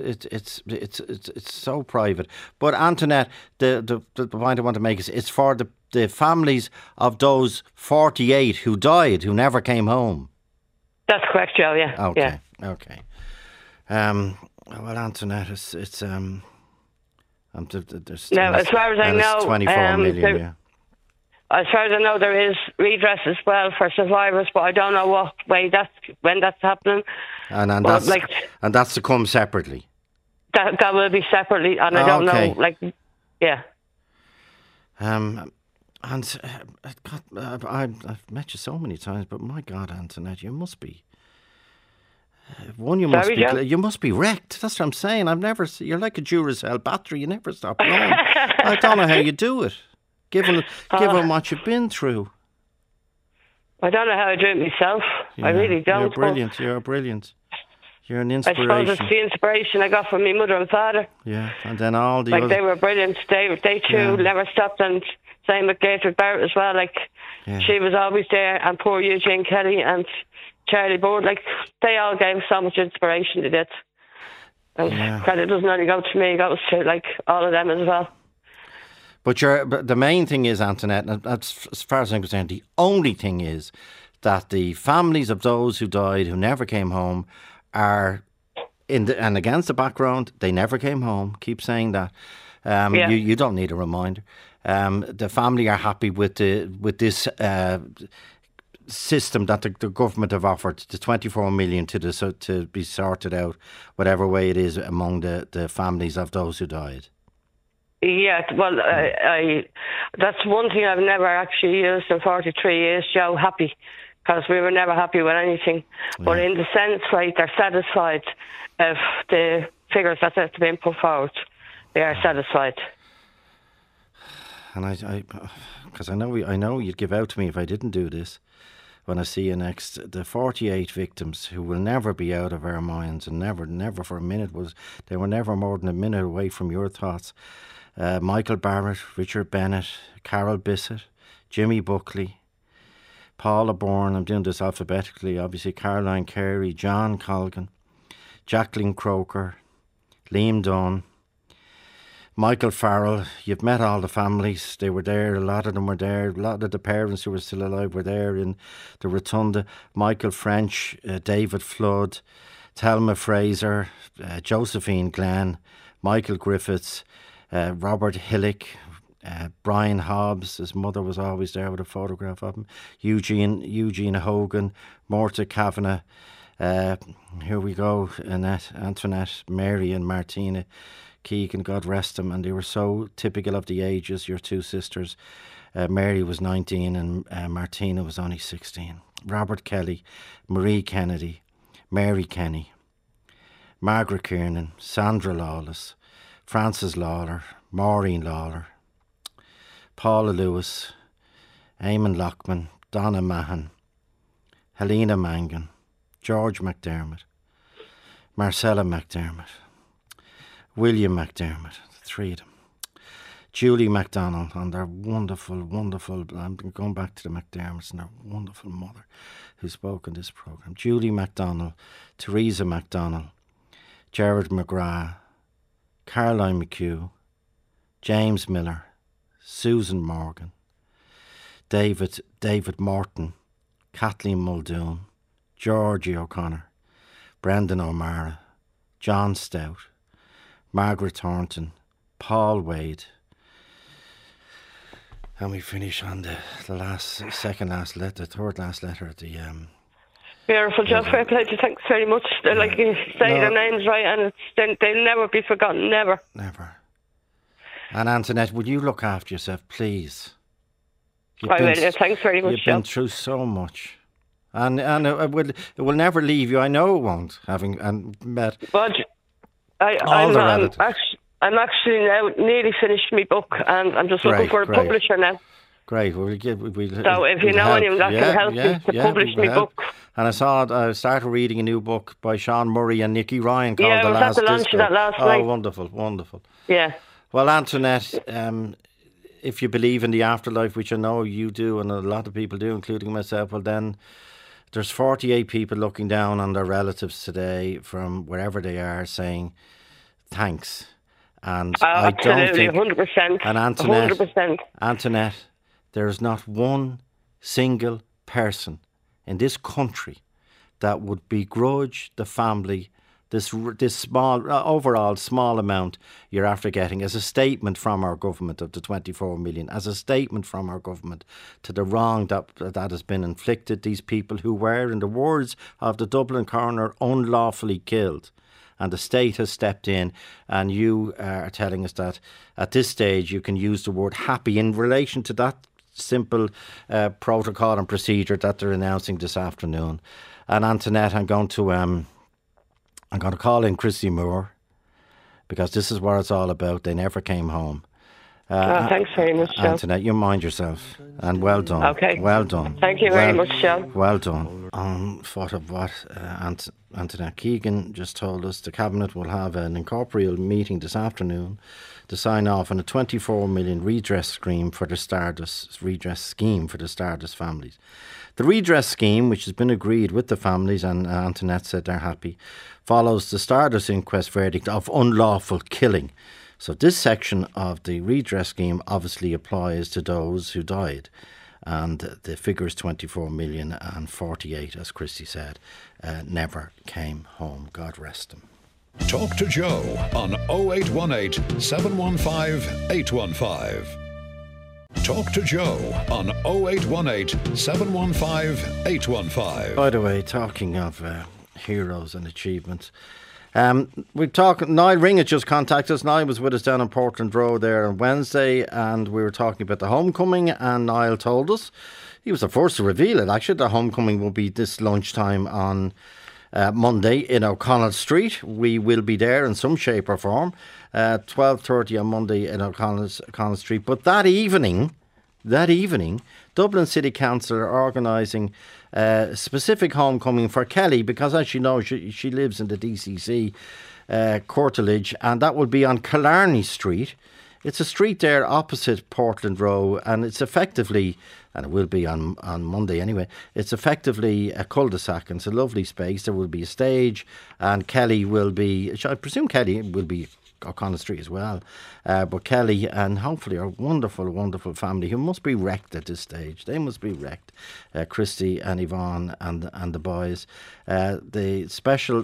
[SPEAKER 3] it's so private. But Antoinette, the point I want to make is it's for the families of those 48 who died, who never came home.
[SPEAKER 9] That's correct, Joe. Yeah.
[SPEAKER 3] Okay. Well, Antoinette, it's now,
[SPEAKER 9] as far as I know,
[SPEAKER 3] 24 million.
[SPEAKER 9] As far as I know, there is redress as well for survivors, but I don't know what way when that's happening.
[SPEAKER 3] And that's to come separately.
[SPEAKER 9] That will be separately, and I don't know. Like, yeah.
[SPEAKER 3] And I've met you so many times, but my God, Antoinette, you must be. You must be wrecked. That's what I'm saying. You're like a Duracell battery. You never stop going. I don't know how you do it. Given what you've been through.
[SPEAKER 9] I don't know how I do it myself. I really don't.
[SPEAKER 3] You're brilliant. You're brilliant. You're an inspiration.
[SPEAKER 9] I suppose it's the inspiration I got from my mother and father.
[SPEAKER 3] Yeah, and then all the
[SPEAKER 9] they were brilliant. They too never stopped, and same with Gertrude Barrett as well. Like, she was always there, and poor Eugene Kelly and Charlie Board, like, they all gave so much inspiration to it. And credit doesn't only go to me, it goes to, like, all of them as well.
[SPEAKER 3] But the main thing is, Antoinette, and that's, as far as I'm concerned, the only thing is that the families of those who died, who never came home, are and against the background, they never came home. Keep saying that. You don't need a reminder. The family are happy with this system that the government have offered, the 24 million to be sorted out, whatever way it is, among the families of those who died.
[SPEAKER 9] Yeah, well, that's one thing I've never actually used in 43 years, Joe, happy, because we were never happy with anything. Yeah. But in the sense, right, they're satisfied of the figures that have been put forward. They are satisfied.
[SPEAKER 3] And because I know you'd give out to me if I didn't do this. When I see you next, the 48 victims who will never be out of our minds, and never for a minute they were never more than a minute away from your thoughts. Michael Barrett, Richard Bennett, Carol Bissett, Jimmy Buckley, Paula Bourne, I'm doing this alphabetically, obviously, Caroline Carey, John Colgan, Jacqueline Croker, Liam Dunn, Michael Farrell. You've met all the families. They were there. A lot of them were there. A lot of the parents who were still alive were there in the rotunda. Michael French, David Flood, Thelma Fraser, Josephine Glenn, Michael Griffiths, Robert Hillick, Brian Hobbs. His mother was always there with a photograph of him. Eugene Hogan, Morta Kavanagh, Here we go, Annette, Antoinette, Mary and Martina Keegan, God rest them, and they were so typical of the ages, your two sisters. Mary was 19 and Martina was only 16. Robert Kelly, Marie Kennedy, Mary Kenny, Margaret Kiernan, Sandra Lawless, Frances Lawler, Maureen Lawler, Paula Lewis, Eamon Lockman, Donna Mahan, Helena Mangan, George McDermott, Marcella McDermott, William McDermott, the three of them, Julie MacDonald and their wonderful, I'm going back to the McDermotts and their wonderful mother who spoke in this programme, Julie MacDonald, Teresa MacDonald, Gerard McGrath, Caroline McHugh, James Miller, Susan Morgan, David Morton, Kathleen Muldoon, Georgie O'Connor, Brendan O'Mara, John Stout, Margaret Thornton, Paul Wade. And we finish on the third last letter at the
[SPEAKER 9] Beautiful job, fair play to you. Thanks very much. Like you say, their names right, and they'll never be forgotten, never.
[SPEAKER 3] Never. And Antoinette, would you look after yourself, please?
[SPEAKER 9] I will. Thanks very much.
[SPEAKER 3] You've been through so much, and it will never leave you. I know it won't. Having met,
[SPEAKER 9] but I'm actually now nearly finished my book, and I'm just looking for a publisher now.
[SPEAKER 3] Great.
[SPEAKER 9] So if you know anyone that can help me to publish my book.
[SPEAKER 3] And I started reading a new book by Sean Murray and Nicky Ryan called The Last Disco.
[SPEAKER 9] Yeah, I was at the launch of that last night.
[SPEAKER 3] Oh, wonderful.
[SPEAKER 9] Yeah.
[SPEAKER 3] Well, Antoinette, if you believe in the afterlife, which I know you do and a lot of people do, including myself, well then there's 48 people looking down on their relatives today from wherever they are saying thanks. And I don't think...
[SPEAKER 9] 100%.
[SPEAKER 3] And Antoinette, there's not one single person in this country that would begrudge the family this small, overall small amount you're after getting as a statement from our government of the 24 million, as a statement from our government to the wrong that has been inflicted, these people who were, in the words of the Dublin coroner, unlawfully killed. And the state has stepped in, and you are telling us that at this stage you can use the word happy in relation to that simple protocol and procedure that they're announcing this afternoon. And Antoinette, I'm going to call in Christy Moore, because this is what it's all about. They never came home.
[SPEAKER 9] Thanks very much, Joe.
[SPEAKER 3] Antoinette, you mind yourself, and well done.
[SPEAKER 9] Okay.
[SPEAKER 3] Well done.
[SPEAKER 9] Thank you very much, Joe.
[SPEAKER 3] Well done. On foot of what Antoinette Keegan just told us, the Cabinet will have an incorporeal meeting this afternoon to sign off on a 24 million redress scheme for the Stardust families. The redress scheme, which has been agreed with the families, and Antoinette said they're happy, follows the Stardust inquest verdict of unlawful killing. So this section of the redress scheme obviously applies to those who died. And the figure is 24 million and 48, as Christy said, never came home. God rest them.
[SPEAKER 2] Talk to Joe on 0818 715 815. Talk to Joe on 0818 715 815.
[SPEAKER 3] By the way, talking of heroes and achievements, we talk. Niall Ring had just contacted us. Niall was with us down on Portland Road there on Wednesday, and we were talking about the homecoming, and Niall told us, he was the first to reveal it actually, the homecoming will be this lunchtime on Monday in O'Connell Street. We will be there in some shape or form, 12:30 on Monday in O'Connell Street. But that evening, Dublin City Council are organising a specific homecoming for Kelly, because as you know, she lives in the DCC Courtledge, and that will be on Killarney Street. It's a street there opposite Portland Row, and it's effectively, and it will be on Monday anyway, it's effectively a cul-de-sac, and it's a lovely space. There will be a stage, and Kelly will be, I presume Kelly will be O'Connell Street as well, but Kelly and hopefully our wonderful, wonderful family, who must be wrecked at this stage. They must be wrecked. Christy and Yvonne and the boys. The special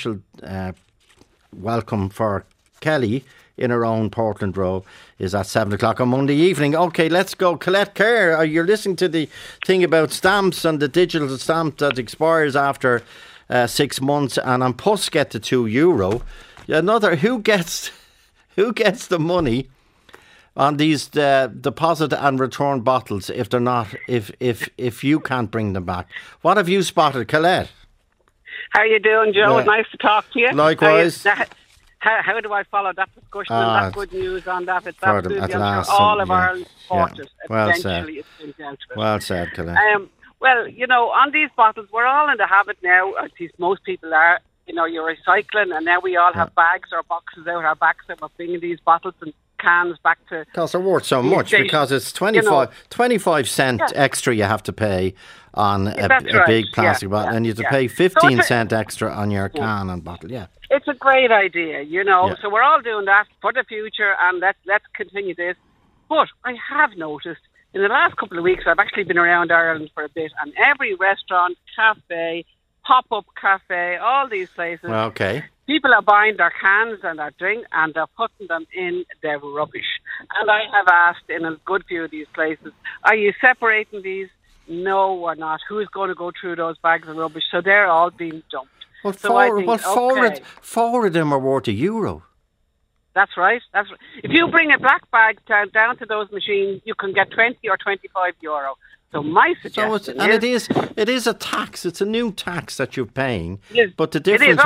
[SPEAKER 3] welcome for Kelly in her own Portland Row is at 7 o'clock on Monday evening. Okay, let's go. Colette Kerr, you're listening to the thing about stamps and the digital stamp that expires after 6 months, and An Post get the €2. Another, who gets the money on these deposit and return bottles if they're not, if you can't bring them back? What have you spotted, Colette?
[SPEAKER 10] How are you doing, Joe?
[SPEAKER 3] Yeah.
[SPEAKER 10] Nice to talk to you.
[SPEAKER 3] Likewise.
[SPEAKER 10] How do I follow that discussion and that good news on that? It's absolutely all of Ireland's supporters.
[SPEAKER 3] Well said. Well said, Colette.
[SPEAKER 10] Well, on these bottles, we're all in the habit now, at least most people are, you're recycling, and now we all have bags or boxes out our backs that we're bringing these bottles and cans back to...
[SPEAKER 3] Because they're worth so much, because it's 25 cent extra you have to pay on a big plastic bottle, and you have to pay 15 cent extra on your can and bottle,
[SPEAKER 10] It's a great idea, so we're all doing that for the future, and let's continue this. But I have noticed, in the last couple of weeks, I've actually been around Ireland for a bit, and every restaurant, cafe, pop-up cafe, all these places, people are buying their cans and their drink, and they're putting them in their rubbish. And I have asked in a good few of these places, are you separating these? No, we're not. Who's going to go through those bags of rubbish? So they're all being dumped.
[SPEAKER 3] Well, four of them are worth €1.
[SPEAKER 10] That's right. If you bring a black bag down to those machines, you can get 20 or €25. So my suggestion
[SPEAKER 3] it is a tax. It's a new tax that you're paying.
[SPEAKER 10] Yes,
[SPEAKER 3] but the difference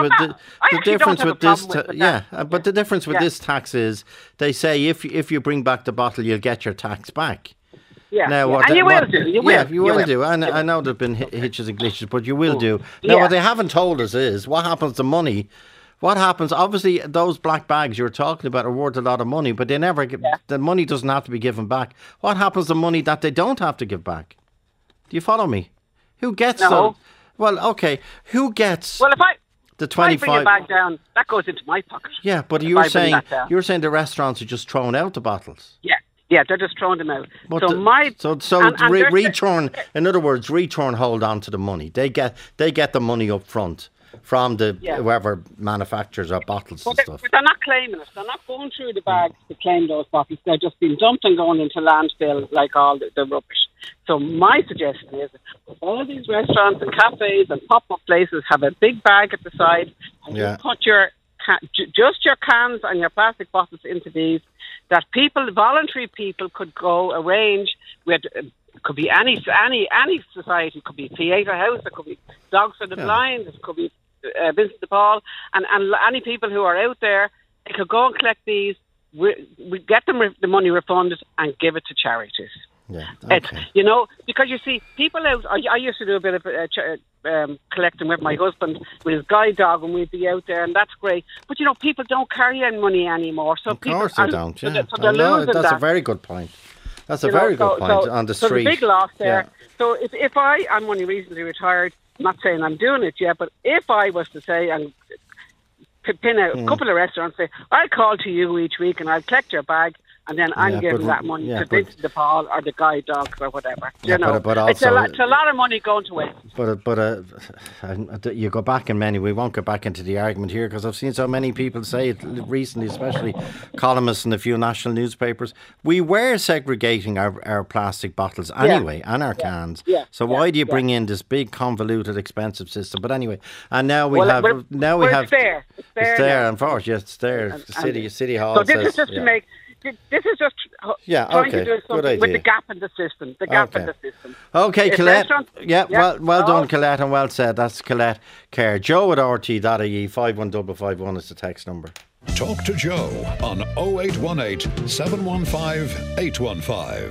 [SPEAKER 3] the difference with this tax is they say if you bring back the bottle, you'll get your tax back.
[SPEAKER 10] Yeah, and you will do. You will
[SPEAKER 3] do. I know there've been hitches and glitches, but you will do. Now, what they haven't told us is what happens to money. What happens? Obviously, those black bags you're talking about are worth a lot of money, but they never get, the money doesn't have to be given back. What happens to money that they don't have to give back? Do you follow me? Who gets them? Well, okay. Who gets?
[SPEAKER 10] Well,
[SPEAKER 3] the 25?
[SPEAKER 10] If I bring it back down, that goes into my pocket.
[SPEAKER 3] Yeah, but you're saying the restaurants are just throwing out the bottles.
[SPEAKER 10] Yeah, they're just throwing them out.
[SPEAKER 3] But return. In other words, return hold on to the money. They get the money up front from whoever manufactures our bottles and stuff.
[SPEAKER 10] But they're not claiming it. They're not going through the bags to claim those bottles. They're just being dumped and going into landfill like all the rubbish. So my suggestion is all these restaurants and cafes and pop-up places have a big bag at the side, and you put your cans and your plastic bottles into these, that voluntary people could go arrange with. It could be any society. It could be Theatre House. It could be Dogs for the Blind. It could be Vincent de Paul, and any people who are out there, they could go and collect these. We get them the money refunded and give it to charities.
[SPEAKER 3] Yeah, okay.
[SPEAKER 10] It's, because you see, people out. I used to do a bit of collecting with my husband with his guide dog, and we'd be out there, and that's great. But people don't carry any money anymore, so
[SPEAKER 3] of course they don't. Yeah,
[SPEAKER 10] so they're losing
[SPEAKER 3] that's a very good point. That's a very good point on the street.
[SPEAKER 10] So the big loss there. Yeah. So if I'm only recently retired, I'm not saying I'm doing it yet, but if I was to say and pin out a couple of restaurants, say I'll call to you each week and I'll collect your bag, and then I'm giving that money to Vincent de Paul or the guide dogs or whatever. But also, it's a lot of money going to waste.
[SPEAKER 3] But you go back in many. We won't go back into the argument here because I've seen so many people say it recently, especially columnists in a few national newspapers. We were segregating our plastic bottles anyway and our cans. So why do you bring in this big convoluted expensive system? But anyway, and now we have.
[SPEAKER 10] It's there.
[SPEAKER 3] It's there. Unfortunately, it's there. City Hall.
[SPEAKER 10] So this is just to make. This is just trying to do something with the gap in the system.
[SPEAKER 3] Okay, Colette. Well done, Colette, and well said. That's Colette Kerr. Joe at RT.ie, 51551 is the text number.
[SPEAKER 2] Talk to Joe on 0818 715 815.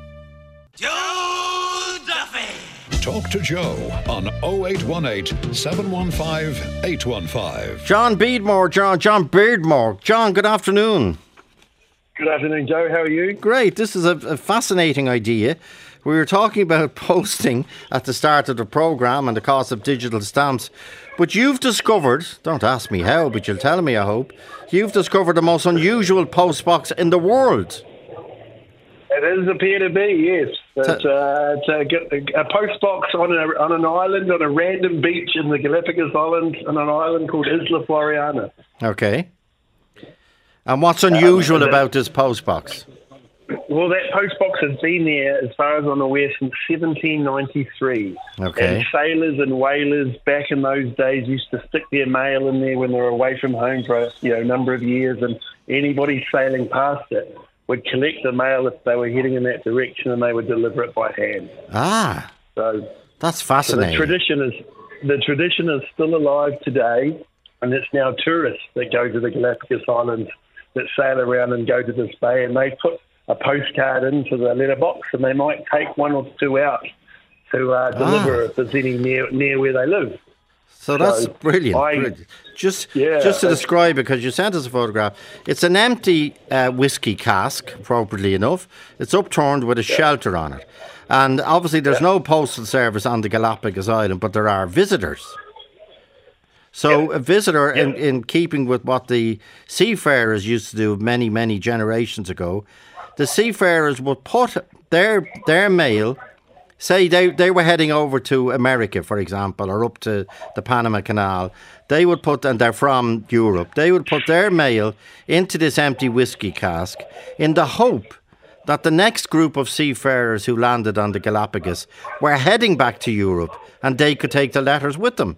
[SPEAKER 11] Joe Duffy.
[SPEAKER 2] Talk to Joe on 0818 715 815.
[SPEAKER 3] John Beardmore. John, good afternoon.
[SPEAKER 12] Good afternoon, Joe. How are you?
[SPEAKER 3] Great. This is a fascinating idea. We were talking about posting at the start of the programme and the cost of digital stamps. But you've discovered, don't ask me how, but you'll tell me, I hope, you've discovered the most unusual post box in the world.
[SPEAKER 12] It is appear to be, yes. It's a post box on an island, on a random beach in the Galapagos Islands, on an island called Isla Floriana.
[SPEAKER 3] Okay. And what's unusual about this post box?
[SPEAKER 12] Well, that postbox has been there, as far as I'm aware, since 1793.
[SPEAKER 3] Okay.
[SPEAKER 12] And sailors and whalers back in those days used to stick their mail in there when they were away from home for a number of years, and anybody sailing past it would collect the mail if they were heading in that direction, and they would deliver it by hand.
[SPEAKER 3] Ah,
[SPEAKER 12] so
[SPEAKER 3] that's fascinating.
[SPEAKER 12] So the tradition is still alive today, and it's now tourists that go to the Galapagos Islands that sail around and go to this bay, and they put a postcard into the letterbox, and they might take one or two out to deliver if there's any near where they live.
[SPEAKER 3] So that's brilliant. Just to describe it, because you sent us a photograph, it's an empty whiskey cask, appropriately enough. It's upturned with a shelter on it. And obviously there's no postal service on the Galapagos Island, but there are visitors. So a visitor, in keeping with what the seafarers used to do many, many generations ago, the seafarers would put their mail, say they were heading over to America, for example, or up to the Panama Canal. They would put, and they're from Europe, they would put their mail into this empty whiskey cask in the hope that the next group of seafarers who landed on the Galapagos were heading back to Europe and they could take the letters with them.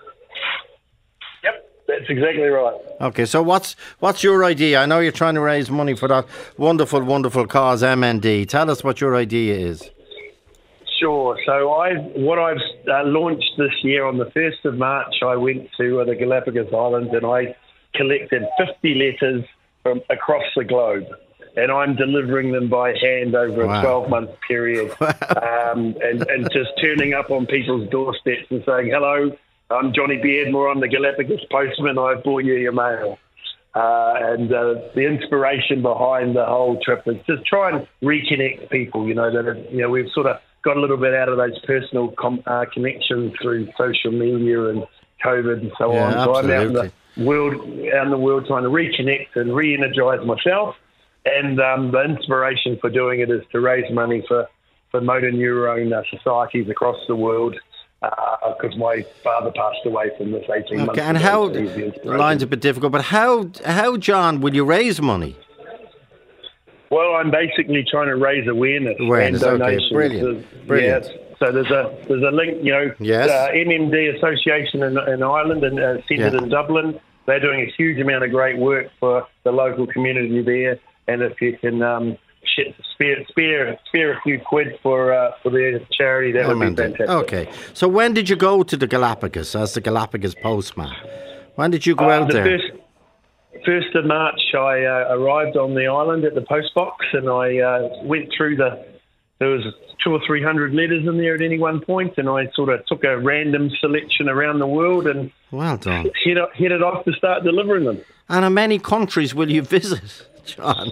[SPEAKER 12] That's exactly right.
[SPEAKER 3] Okay, so what's your idea? I know you're trying to raise money for that wonderful, wonderful cause, MND. Tell us what your idea is.
[SPEAKER 12] Sure. So I've launched this year on the 1st of March. I went to the Galapagos Islands and I collected 50 letters from across the globe. And I'm delivering them by hand over a 12-month period. And just turning up on people's doorsteps and saying, hello, I'm Johnny Beardmore, I'm the Galapagos postman, I've brought you your mail. And the inspiration behind the whole trip is just try and reconnect people, we've sort of got a little bit out of those personal connections through social media and COVID and so on. So
[SPEAKER 3] absolutely.
[SPEAKER 12] I'm out in the world trying to reconnect and re-energise myself. And the inspiration for doing it is to raise money for motor neurone societies across the world. Because my father passed away from this 18 months ago.
[SPEAKER 3] And how, the line's a bit difficult, but how, John, will you raise money?
[SPEAKER 12] Well, I'm basically trying to raise awareness and donations.
[SPEAKER 3] Okay, brilliant.
[SPEAKER 12] So there's a link, MMD Association in Ireland and centred in Dublin. They're doing a huge amount of great work for the local community there. And if you can spare a few quid for their charity, that would be fantastic.
[SPEAKER 3] Okay. So when did you go to the Galapagos as the Galapagos postman? When did you go out there?
[SPEAKER 12] 1st of March, I arrived on the island at the postbox, and I went through there was 200 or 300 letters in there at any one point, and I sort of took a random selection around the world and
[SPEAKER 3] well done.
[SPEAKER 12] Headed off to start delivering them.
[SPEAKER 3] And how many countries will you visit, John?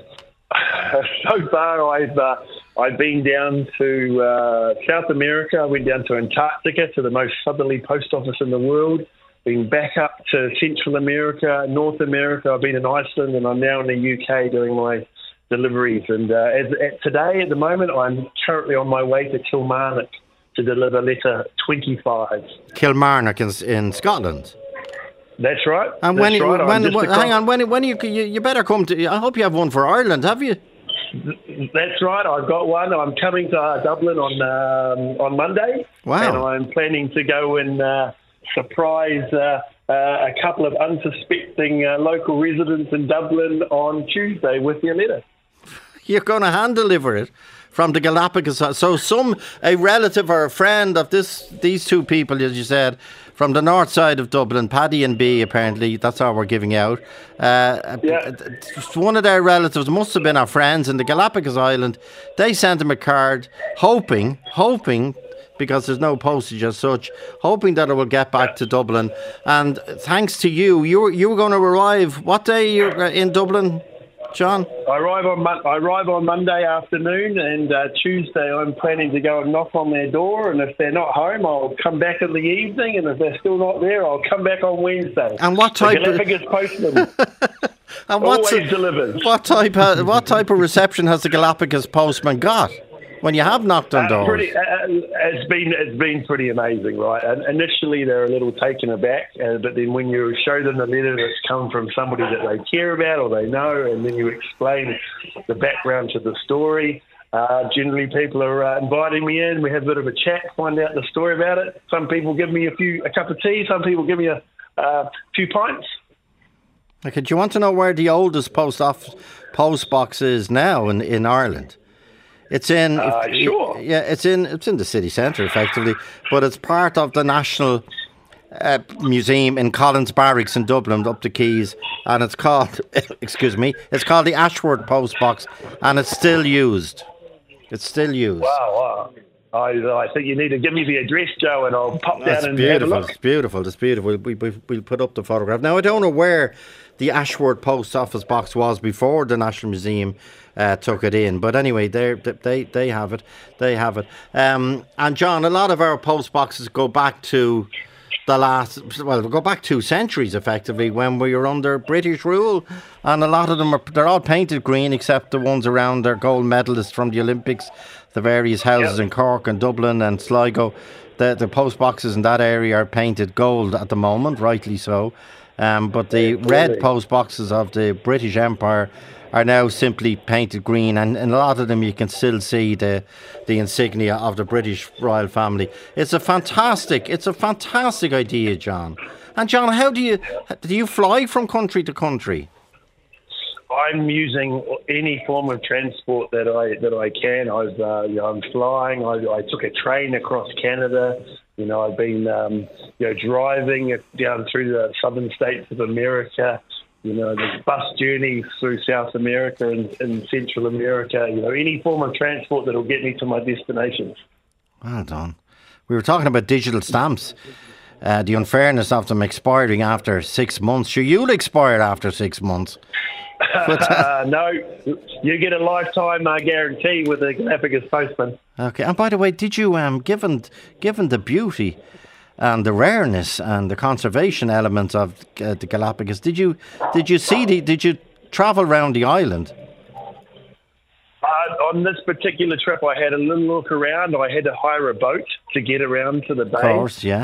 [SPEAKER 12] So far, I've been down to South America. I went down to Antarctica, to the most southerly post office in the world. Been back up to Central America, North America. I've been in Iceland, and I'm now in the UK doing my deliveries. And today, at the moment, I'm currently on my way to Kilmarnock to deliver letter 25.
[SPEAKER 3] Kilmarnock in Scotland.
[SPEAKER 12] That's right.
[SPEAKER 3] And when you better come to. I hope you have one for Ireland. Have you?
[SPEAKER 12] That's right. I've got one. I'm coming to Dublin on Monday.
[SPEAKER 3] Wow.
[SPEAKER 12] And I'm planning to go and surprise a couple of unsuspecting local residents in Dublin on Tuesday with your letter.
[SPEAKER 3] You're going to hand deliver it from the Galapagos. So a relative or a friend of these two people, as you said, from the north side of Dublin, Paddy and B, apparently, that's all we're giving out. One of their relatives must have been our friends in the Galapagos Island. They sent him a card, hoping, because there's no postage as such, hoping that it will get back to Dublin. And thanks to you were going to arrive. What day are you in Dublin, John?
[SPEAKER 12] I arrive on Monday afternoon, and Tuesday I'm planning to go and knock on their door, and if they're not home, I'll come back in the evening, and if they're still not there, I'll come back on Wednesday.
[SPEAKER 3] And what type
[SPEAKER 12] of Galapagos postman?
[SPEAKER 3] And
[SPEAKER 12] always delivers.
[SPEAKER 3] What type of reception has the Galapagos postman got? when you have knocked on doors?
[SPEAKER 12] It's been pretty amazing, right? And initially they're a little taken aback, but then when you show them the letter that's come from somebody that they care about or they know, and then you explain the background to the story, generally people are inviting me in. We have a bit of a chat, find out the story about it. Some people give me a cup of tea. Some people give me a few pints.
[SPEAKER 3] Okay, do you want to know where the oldest post box is now in Ireland? It's in
[SPEAKER 12] sure.
[SPEAKER 3] Yeah, it's in the city centre effectively, but it's part of the National Museum in Collins Barracks in Dublin, up the quays, and it's called it's called the Ashworth Post Box, and it's still used. It's still used.
[SPEAKER 12] Wow. I think you need to give me the address, Joe, and I'll pop down and have a look.
[SPEAKER 3] It's beautiful. We'll put up the photograph. Now, I don't know where the Ashworth Post Office box was before the National Museum took it in, but anyway, they have it. They have it. And John, a lot of our post boxes go back to go back 2 centuries effectively, when we were under British rule, and a lot of them they're all painted green except the ones around their gold medalists from the Olympics, the various houses in Cork and Dublin and Sligo. The post boxes in that area are painted gold at the moment, rightly so, but the red post boxes of the British Empire are now simply painted green, and in a lot of them you can still see the insignia of the British royal family. It's a fantastic idea, John. And John, how do you fly from country to country?
[SPEAKER 12] I'm using any form of transport that I can. I'm flying. I took a train across Canada. I've been driving down through the southern states of America. There's bus journeys through South America and Central America. Any form of transport that'll get me to my destinations.
[SPEAKER 3] Well done. We were talking about digital stamps. The unfairness of them expiring after 6 months. Sure, you'll expire after 6 months.
[SPEAKER 12] No, you get a lifetime guarantee with the Galapagos Postman. Okay,
[SPEAKER 3] and by the way, did you, given the beauty and the rareness and the conservation elements of the Galapagos, did you travel around the island?
[SPEAKER 12] On this particular trip, I had a little look around. I had to hire a boat to get around to the bay. Of
[SPEAKER 3] course, yeah.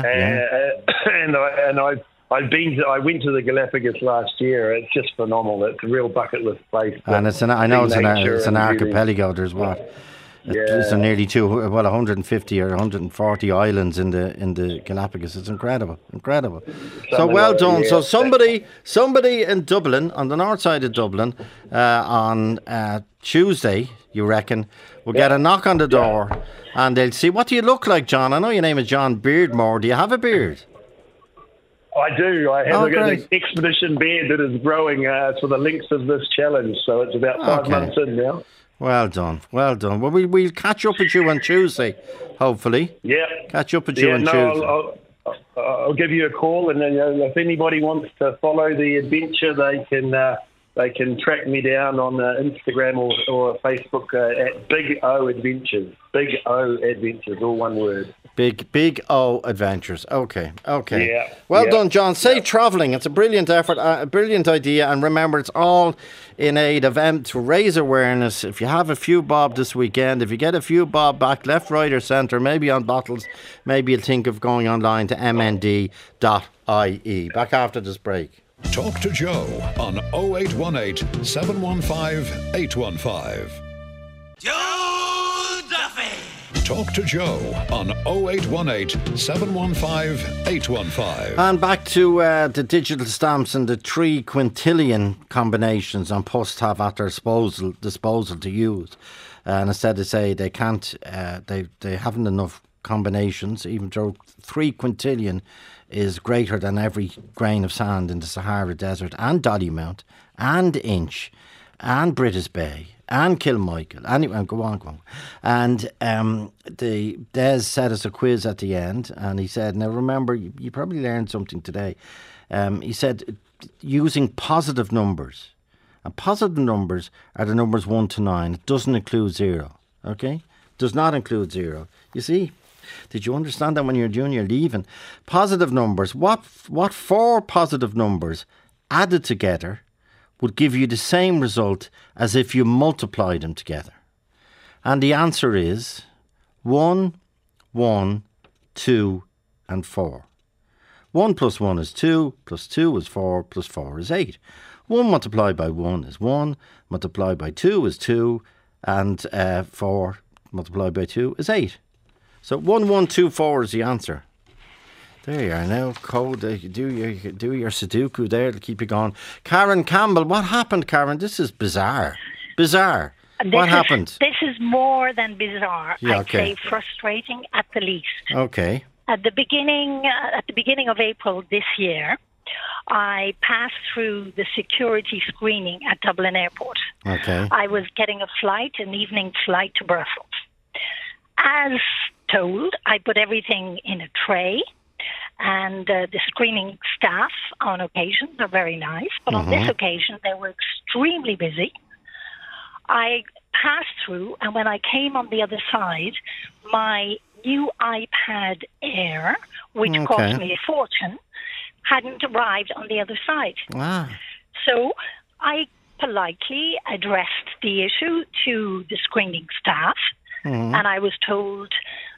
[SPEAKER 12] I went to the Galapagos last year. It's just phenomenal. It's a real bucket list place.
[SPEAKER 3] And it's an archipelago. There's what? It's nearly 150 or 140 islands in the Galapagos. It's incredible. So well done. Yeah. So somebody in Dublin, on the north side of Dublin, on Tuesday, you reckon, will get a knock on the door, and they'll see, what do you look like, John? I know your name is John Beardmore. Do you have a beard?
[SPEAKER 12] I do. I have an expedition beard that is growing for the length of this challenge. So it's about 5 months in now. Well done. Well, we'll catch up with you on Tuesday, hopefully. Yeah. Catch up with you on Tuesday. I'll give you a call, and then if anybody wants to follow the adventure, they can track me down on Instagram or Facebook at Big O Adventures. Big O Adventures, all one word. Big O Adventures. Okay. Yeah. Well done, John. Safe travelling. It's a brilliant effort, a brilliant idea, and remember, it's all in aid of to raise awareness. If you have a few bob this weekend, if you get a few bob back, left, right, or centre, maybe on bottles, maybe you'll think of going online to mnd.ie. Back after this break.
[SPEAKER 2] Talk to Joe on 0818 715 815. Joe Duffy! Talk to Joe on 0818 715 815.
[SPEAKER 3] And back to the digital stamps and the 3 quintillion combinations on post have at their disposal to use. And instead they say they can't, they haven't enough combinations, even though 3 quintillion is greater than every grain of sand in the Sahara Desert and Dollymount and Inch and British Bay and Kilmichael. Anyway, go on. And Des set us a quiz at the end, and he said, now remember, you probably learned something today. He said, using positive numbers. And positive numbers are the numbers 1 to 9. It doesn't include 0. Okay? Does not include 0. You see? Did you understand that when you're doing your leaving? Positive numbers. What 4 positive numbers added together would give you the same result as if you multiplied them together? And the answer is 1, 1, 2 and 4. 1 plus 1 is 2, plus 2 is 4, plus 4 is 8. 1 multiplied by 1 is 1, multiplied by 2 is 2, and 4 multiplied by 2 is 8. So 1, 1, 2, 4 is the answer. There you are now. Code, do your Sudoku there to keep you going. Karen Campbell, what happened, Karen? This is bizarre. Bizarre. What happened?
[SPEAKER 11] This is more than bizarre. Yeah, I'd say frustrating at the least.
[SPEAKER 3] Okay.
[SPEAKER 11] At the beginning of April this year, I passed through the security screening at Dublin Airport.
[SPEAKER 3] Okay.
[SPEAKER 11] I was getting an evening flight to Brussels. As told, I put everything in a tray, and the screening staff on occasion are very nice, but on this occasion they were extremely busy. I passed through, and when I came on the other side, my new iPad Air, which cost me a fortune, hadn't arrived on the other side.
[SPEAKER 3] Wow.
[SPEAKER 11] So I politely addressed the issue to the screening staff, and I was told,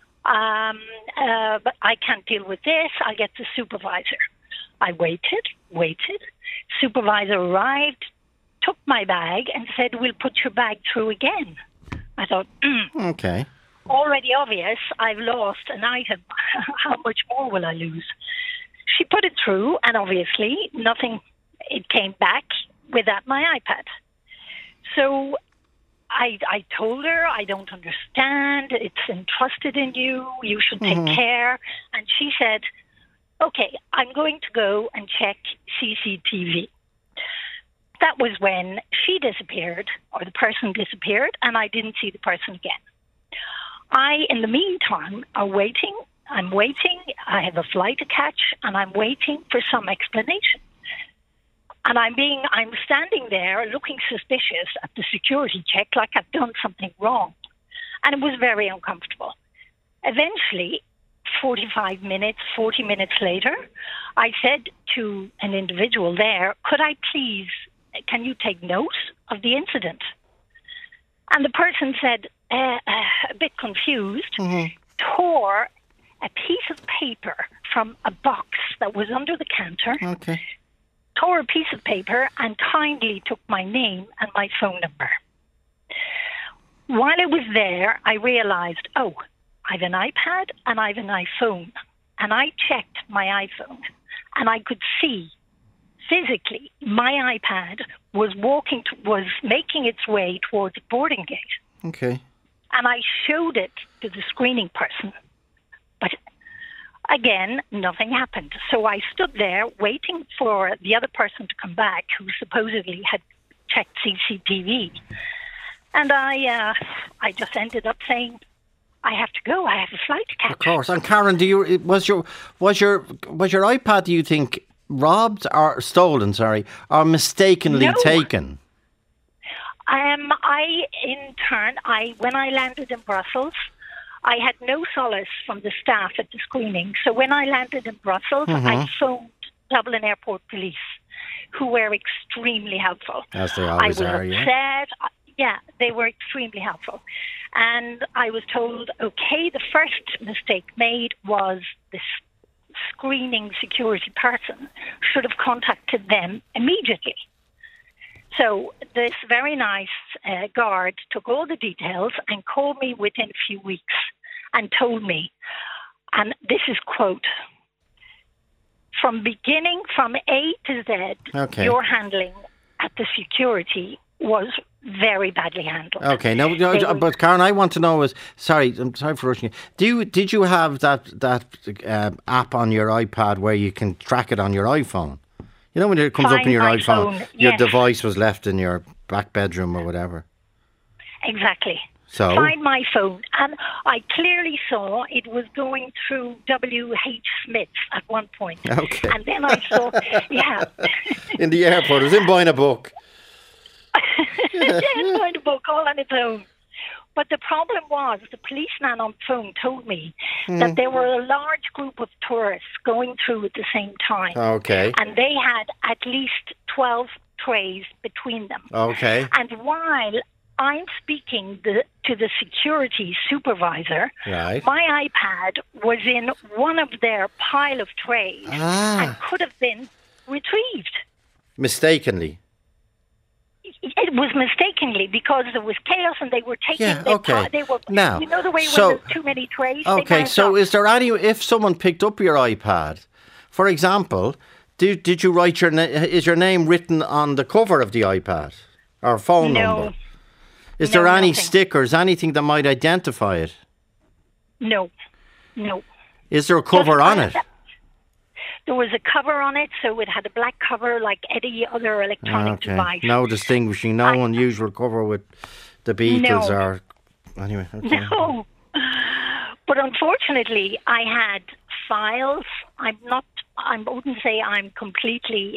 [SPEAKER 11] but I can't deal with this, I'll get the supervisor. I waited. Supervisor arrived, took my bag and said, we'll put your bag through again. I thought,
[SPEAKER 3] okay.
[SPEAKER 11] Already obvious, I've lost an item. How much more will I lose? She put it through, and obviously nothing, it came back without my iPad. So I told her, I don't understand, it's entrusted in you, you should take care. And she said, okay, I'm going to go and check CCTV. That was when she disappeared, or the person disappeared, and I didn't see the person again. In the meantime, I'm waiting, I have a flight to catch, and I'm waiting for some explanation. And I'm standing there looking suspicious at the security check, like I've done something wrong. And it was very uncomfortable. Eventually, 40 minutes later, I said to an individual there, can you take note of the incident? And the person said, a bit confused, tore a piece of paper from a box that was under the counter, tore a piece of paper and kindly took my name and my phone number. While it was there, I realized, I have an iPad and I have an iPhone. And I checked my iPhone and I could see physically my iPad was making its way towards the boarding gate.
[SPEAKER 3] Okay.
[SPEAKER 11] And I showed it to the screening person. But again, nothing happened. So I stood there waiting for the other person to come back who supposedly had checked CCTV. And I just ended up saying, I have to go. I have a flight to catch.
[SPEAKER 3] Of course. And Karen, was your iPad, do you think, robbed or stolen, or mistakenly taken?
[SPEAKER 11] When I landed in Brussels, I had no solace from the staff at the screening. So when I landed in Brussels, I phoned Dublin Airport Police, who were extremely helpful.
[SPEAKER 3] As they always are,
[SPEAKER 11] upset. Yeah, they were extremely helpful. And I was told, okay, the first mistake made was this screening security person should have contacted them immediately. So this very nice guard took all the details and called me within a few weeks and told me, and this is quote, from A to Z, your handling at the security was very badly handled.
[SPEAKER 3] Okay, now, but Karen, I want to know I'm sorry for rushing you. Did you have that app on your iPad where you can track it on your iPhone? You know when it comes up in your iPhone, your device was left in your back bedroom or whatever.
[SPEAKER 11] Exactly.
[SPEAKER 3] So
[SPEAKER 11] Find My Phone, and I clearly saw it was going through W.H. Smith's at one point.
[SPEAKER 3] Okay.
[SPEAKER 11] And then I saw,
[SPEAKER 3] in the airport, it was in buying a book.
[SPEAKER 11] Buying a book all on its own. But the problem was, the policeman on the phone told me that there were a large group of tourists going through at the same time.
[SPEAKER 3] Okay.
[SPEAKER 11] And they had at least 12 trays between them.
[SPEAKER 3] Okay.
[SPEAKER 11] And while I'm speaking to the security supervisor.
[SPEAKER 3] Right.
[SPEAKER 11] My iPad was in one of their pile of trays and could have been retrieved.
[SPEAKER 3] Mistakenly.
[SPEAKER 11] It was mistakenly because there was chaos and they were taking they were
[SPEAKER 3] now,
[SPEAKER 11] you know the way when there's too many trays.
[SPEAKER 3] Okay, so is there any, if someone picked up your iPad, for example, did you write is your name written on the cover of the iPad or phone number? Is there any stickers, anything that might identify it?
[SPEAKER 11] No.
[SPEAKER 3] Is there a cover on it?
[SPEAKER 11] There was a cover on it, so it had a black cover like any other electronic device.
[SPEAKER 3] No distinguishing, no unusual cover with the Beatles or... Anyway, okay.
[SPEAKER 11] No. But unfortunately, I had files. I wouldn't say I'm completely...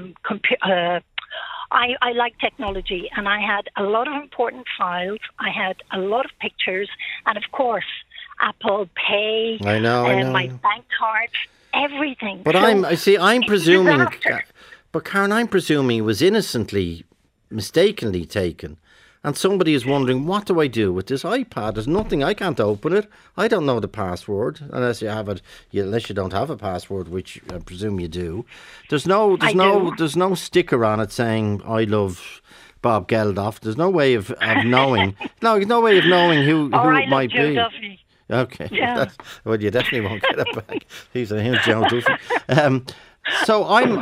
[SPEAKER 11] I like technology, and I had a lot of important files. I had a lot of pictures, and of course, Apple Pay,
[SPEAKER 3] I know.
[SPEAKER 11] my bank cards, everything.
[SPEAKER 3] But I'm presuming, but Karen, I'm presuming it was mistakenly taken. And somebody is wondering, what do I do with this iPad? There's nothing, I can't open it. I don't know the password, unless you have it, unless you don't have a password, which I presume you do. There's no sticker on it saying, I love Bob Geldof. There's no way of knowing. There's no way of knowing who it might be.
[SPEAKER 11] Duffy.
[SPEAKER 3] Okay.
[SPEAKER 11] Yeah.
[SPEAKER 3] Well, you definitely won't get it back. He's a huge Joe Duffy. So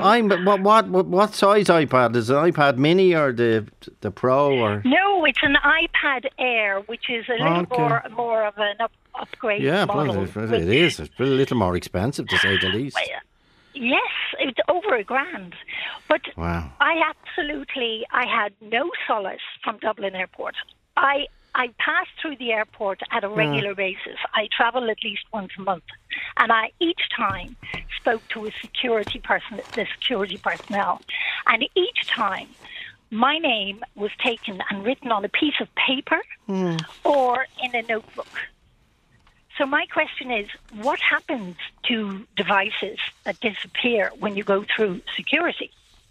[SPEAKER 3] what size iPad? Is it an iPad Mini or the Pro or?
[SPEAKER 11] No, it's an iPad Air, which is a little more of an upgrade model.
[SPEAKER 3] Well, it is. It's a little more expensive, to say the least.
[SPEAKER 11] Yes, it's over $1,000. But
[SPEAKER 3] wow.
[SPEAKER 11] I had no solace from Dublin Airport. I pass through the airport at a regular basis. I travel at least once a month. And I each time spoke to the security personnel. And each time my name was taken and written on a piece of paper or in a notebook. So my question is, what happens to devices that disappear when you go through security?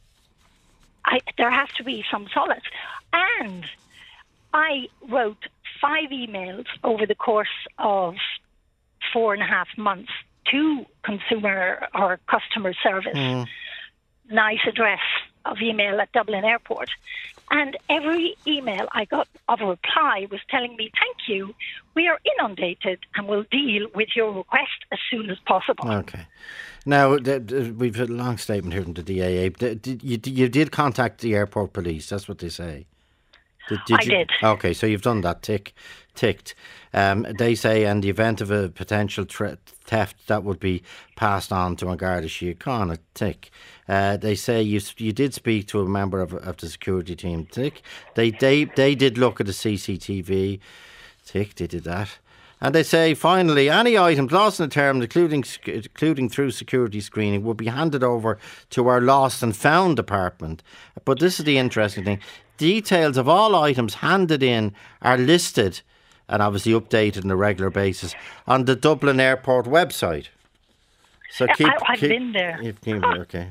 [SPEAKER 11] There has to be some solace. And I wrote 5 emails over the course of 4.5 months to consumer or customer service. Nice address of email at Dublin Airport. And every email I got of a reply was telling me, thank you, we are inundated and will deal with your request as soon as possible.
[SPEAKER 3] Okay. Now, we've had a long statement here from the DAA. You did contact the airport police, that's what they say.
[SPEAKER 11] I did.
[SPEAKER 3] Okay, so you've done that, ticked. They say in the event of a potential theft, that would be passed on to An Garda Síochána, tick. They say you did speak to a member of the security team, tick. They did look at the CCTV, tick, they did that. And they say, finally, any items lost in a term, including through security screening, will be handed over to our lost and found department. But this is the interesting thing. Details of all items handed in are listed and obviously updated on a regular basis on the Dublin Airport website. So
[SPEAKER 11] I've been there.
[SPEAKER 3] Okay.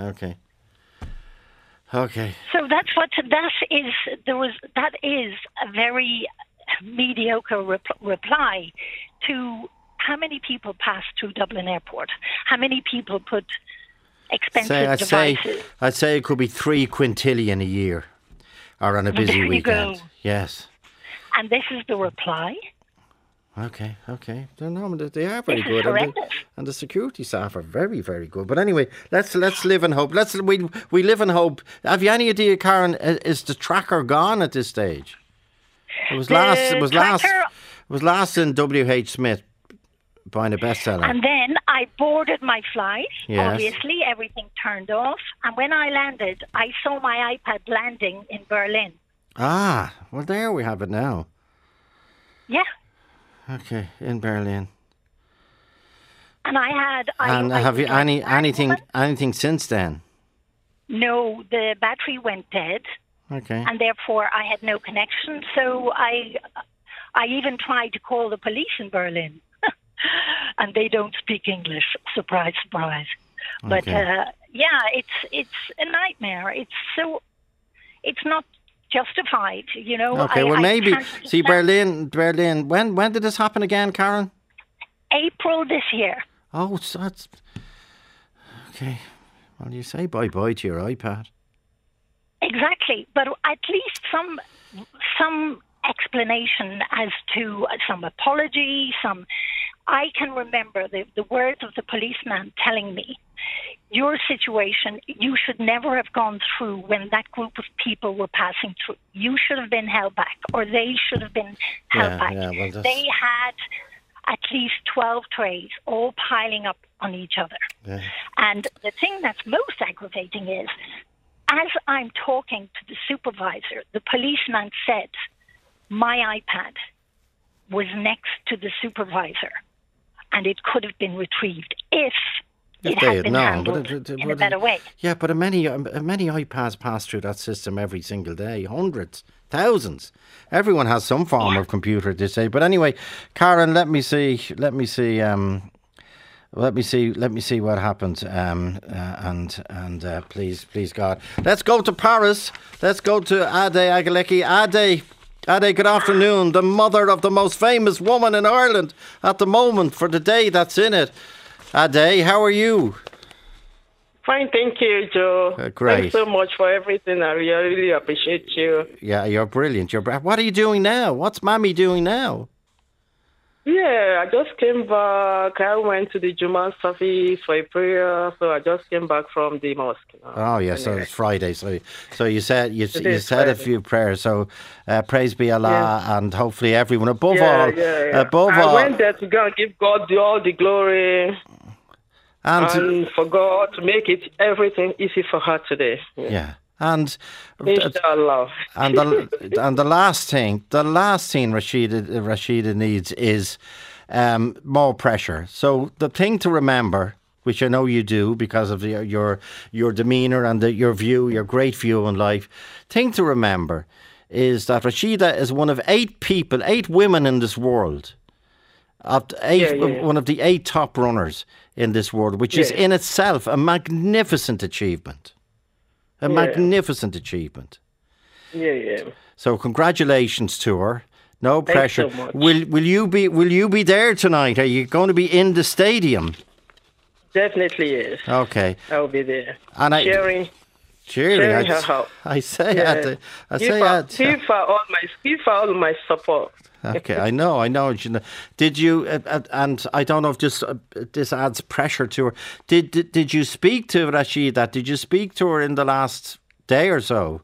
[SPEAKER 11] So that is a very mediocre reply to how many people pass through Dublin Airport, how many people put expensive devices.
[SPEAKER 3] I'd say it could be 3 quintillion a year. Or on a busy weekend.
[SPEAKER 11] Go.
[SPEAKER 3] Yes.
[SPEAKER 11] And this is the reply.
[SPEAKER 3] Okay. They are very good. And the security staff are very, very good. But anyway, let's live in hope. We live in hope. Have you any idea, Karen, is the tracker gone at this stage? It was last in WH Smith buying a bestseller.
[SPEAKER 11] And then I boarded my flight.
[SPEAKER 3] Yes.
[SPEAKER 11] Obviously, everything turned off. And when I landed, I saw my iPad landing in Berlin.
[SPEAKER 3] Ah, well, there we have it now.
[SPEAKER 11] Yeah.
[SPEAKER 3] Okay, in Berlin.
[SPEAKER 11] And
[SPEAKER 3] have you anything since then?
[SPEAKER 11] No, the battery went dead.
[SPEAKER 3] Okay.
[SPEAKER 11] And therefore, I had no connection. So I even tried to call the police in Berlin. And they don't speak English. Surprise, surprise. But
[SPEAKER 3] okay.
[SPEAKER 11] it's a nightmare. It's not justified, you know.
[SPEAKER 3] Okay, maybe. See, Berlin, when did this happen again, Karen?
[SPEAKER 11] April this year.
[SPEAKER 3] Oh, so that's... Okay. Well, you say bye-bye to your iPad.
[SPEAKER 11] Exactly. But at least some explanation as to some apology, I can remember the words of the policeman telling me, your situation, you should never have gone through when that group of people were passing through. You should have been held back, or they should have been held back.
[SPEAKER 3] Yeah, well,
[SPEAKER 11] they had at least 12 trays all piling up on each other.
[SPEAKER 3] Yeah.
[SPEAKER 11] And the thing that's most aggravating is, as I'm talking to the supervisor, the policeman said, my iPad was next to the supervisor and it could have been retrieved if it had been handled in a better way.
[SPEAKER 3] Yeah, but many iPads pass through that system every single day. Hundreds, thousands. Everyone has some form of computer these days. But anyway, Karen, let me see what happens. Please God, let's go to Paris. Let's go to Ade Agalecki. Ade, good afternoon. The mother of the most famous woman in Ireland at the moment for the day that's in it. Ade, how are you?
[SPEAKER 13] Fine, thank you, Joe.
[SPEAKER 3] Great.
[SPEAKER 13] Thanks so much for everything. I really appreciate you.
[SPEAKER 3] Yeah, you're brilliant. What are you doing now? What's Mammy doing now?
[SPEAKER 13] Yeah, I just came back. I went to the Juma service for a prayer, so I just came back from the mosque.
[SPEAKER 3] Oh, yeah, so it's Friday. So you said a few prayers. So praise be Allah, and hopefully everyone above all.
[SPEAKER 13] I went there to go and give God all the glory. And for God to make everything easy for her today.
[SPEAKER 3] Yeah. And
[SPEAKER 13] Inshallah.
[SPEAKER 3] and the last thing Rashida needs is more pressure. So the thing to remember, which I know you do because of your demeanour and your great view on life, thing to remember is that Rashida is one of 8 women in this world. One of the 8 top runners in this world, which is in itself a magnificent achievement. Magnificent achievement.
[SPEAKER 13] Yeah.
[SPEAKER 3] So congratulations to her. No pressure.
[SPEAKER 13] Thanks so much.
[SPEAKER 3] Will you be there tonight? Are you going to be in the stadium?
[SPEAKER 13] Definitely yes.
[SPEAKER 3] Okay.
[SPEAKER 13] I'll be there.
[SPEAKER 3] And
[SPEAKER 13] cheering her help.
[SPEAKER 3] Give her
[SPEAKER 13] all my support.
[SPEAKER 3] Okay, I know. Did you? And I don't know if this adds pressure to her. Did you speak to Rashida? Did you speak to her in the last day or so?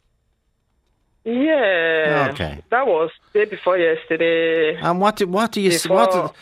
[SPEAKER 13] Yeah.
[SPEAKER 3] Okay.
[SPEAKER 13] That was the day before yesterday.
[SPEAKER 3] And what do you
[SPEAKER 13] before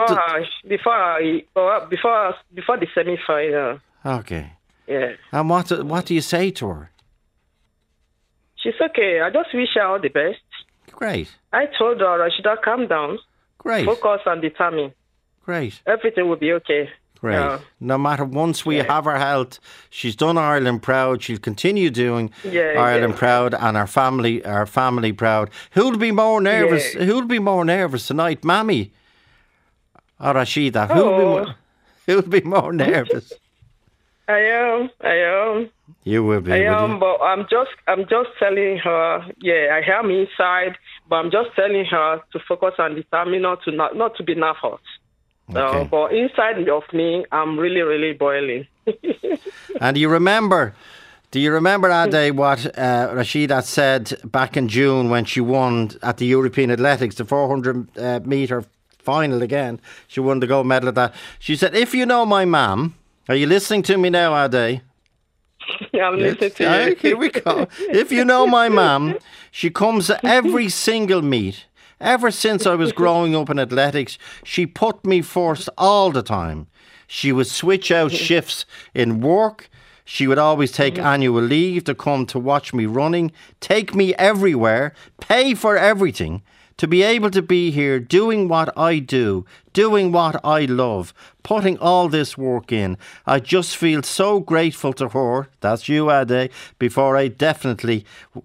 [SPEAKER 13] the semi-final?
[SPEAKER 3] Okay.
[SPEAKER 13] Yeah.
[SPEAKER 3] And what do you say to her?
[SPEAKER 13] She's okay. I just wish her all the best.
[SPEAKER 3] Great.
[SPEAKER 13] I told her, Rashida, calm down.
[SPEAKER 3] Great.
[SPEAKER 13] Focus and determine.
[SPEAKER 3] Great.
[SPEAKER 13] Everything will be okay.
[SPEAKER 3] Great. Yeah. No matter, once we have her health, she's done Ireland proud. She'll continue doing Ireland proud, and our family proud. Who'll be more nervous? Who'll be more nervous tonight, Mammy or Rashida? Who'll be more nervous?
[SPEAKER 13] I am.
[SPEAKER 3] You will be.
[SPEAKER 13] I am, but I'm just telling her. Yeah, I am inside, but I'm just telling her to focus and determine not to be nervous.
[SPEAKER 3] Okay.
[SPEAKER 13] But inside of me, I'm really, really boiling.
[SPEAKER 3] And do you remember, Ade, what Rashida said back in June when she won at the European Athletics, the 400 metre final again? She won the gold medal at that. She said, if you know my mum, are you listening to me now, Ade?
[SPEAKER 13] I'm listening to you.
[SPEAKER 3] Here we go. If you know my mum, she comes to every single meet. Ever since I was growing up in athletics, she put me first all the time. She would switch out shifts in work. She would always take annual leave to come to watch me running, take me everywhere, pay for everything, to be able to be here doing what I do, doing what I love, putting all this work in. I just feel so grateful to her, that's you, Ade, because I definitely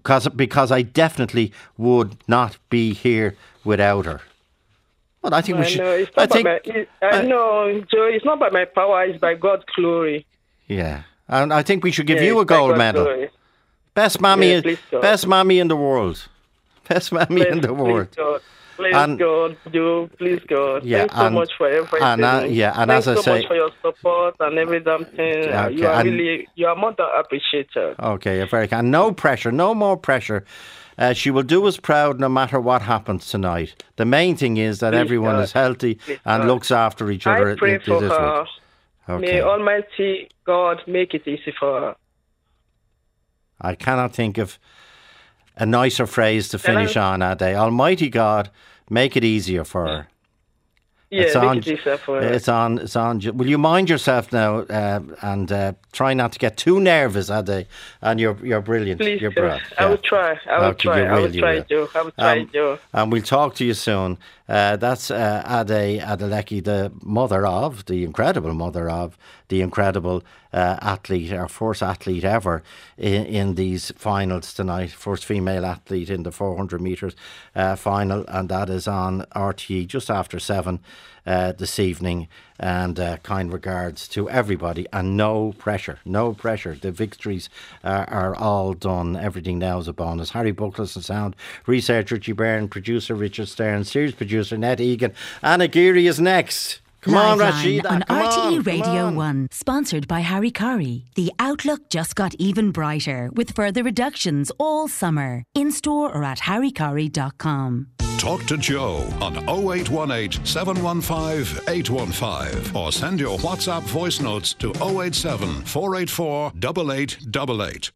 [SPEAKER 3] would not be here without her. Well, I think we should.
[SPEAKER 13] I know, Joe, it's not by my power, it's by God's glory.
[SPEAKER 3] Yeah, and I think we should give you a gold medal. Glory. Best mammy in the world. Best mammy in the world.
[SPEAKER 13] Please God, please God. Thanks so much for everything.
[SPEAKER 3] Thanks
[SPEAKER 13] as I say, much for your support and every damn thing. Okay, you are more than appreciated.
[SPEAKER 3] Okay, you're very kind. No pressure, no more pressure. She will do us proud no matter what happens tonight. The main thing is that everyone is healthy and looks after each other.
[SPEAKER 13] I pray for her. Okay. May Almighty God make it easy for her.
[SPEAKER 3] I cannot think of a nicer phrase to finish on, Ade. Almighty God, make it easier for her.
[SPEAKER 13] Yeah, make it easier for her.
[SPEAKER 3] It's on. Will you mind yourself now and try not to get too nervous, Ade? And you're brilliant.
[SPEAKER 13] Please,
[SPEAKER 3] you're brilliant.
[SPEAKER 13] I will try. I will try to.
[SPEAKER 3] And we'll talk to you soon. That's Ade Adeleke, the incredible mother of the incredible athlete, our first athlete ever in these finals tonight, first female athlete in the 400 metres final, and that is on RTE just after 7 this evening. And kind regards to everybody, and no pressure. The victories are all done. Everything now is a bonus. Harry Buckles and sound researcher Richie Byrne, producer Richard Stern, series producer Ned Egan. Anna Geary is next. Come on, Rashida.
[SPEAKER 1] On RTE Radio 1, sponsored by Harry Curry. The outlook just got even brighter with further reductions all summer. In store or at harrycurry.com.
[SPEAKER 2] Talk to Joe on 0818 715 815 or send your WhatsApp voice notes to 087 484 8888.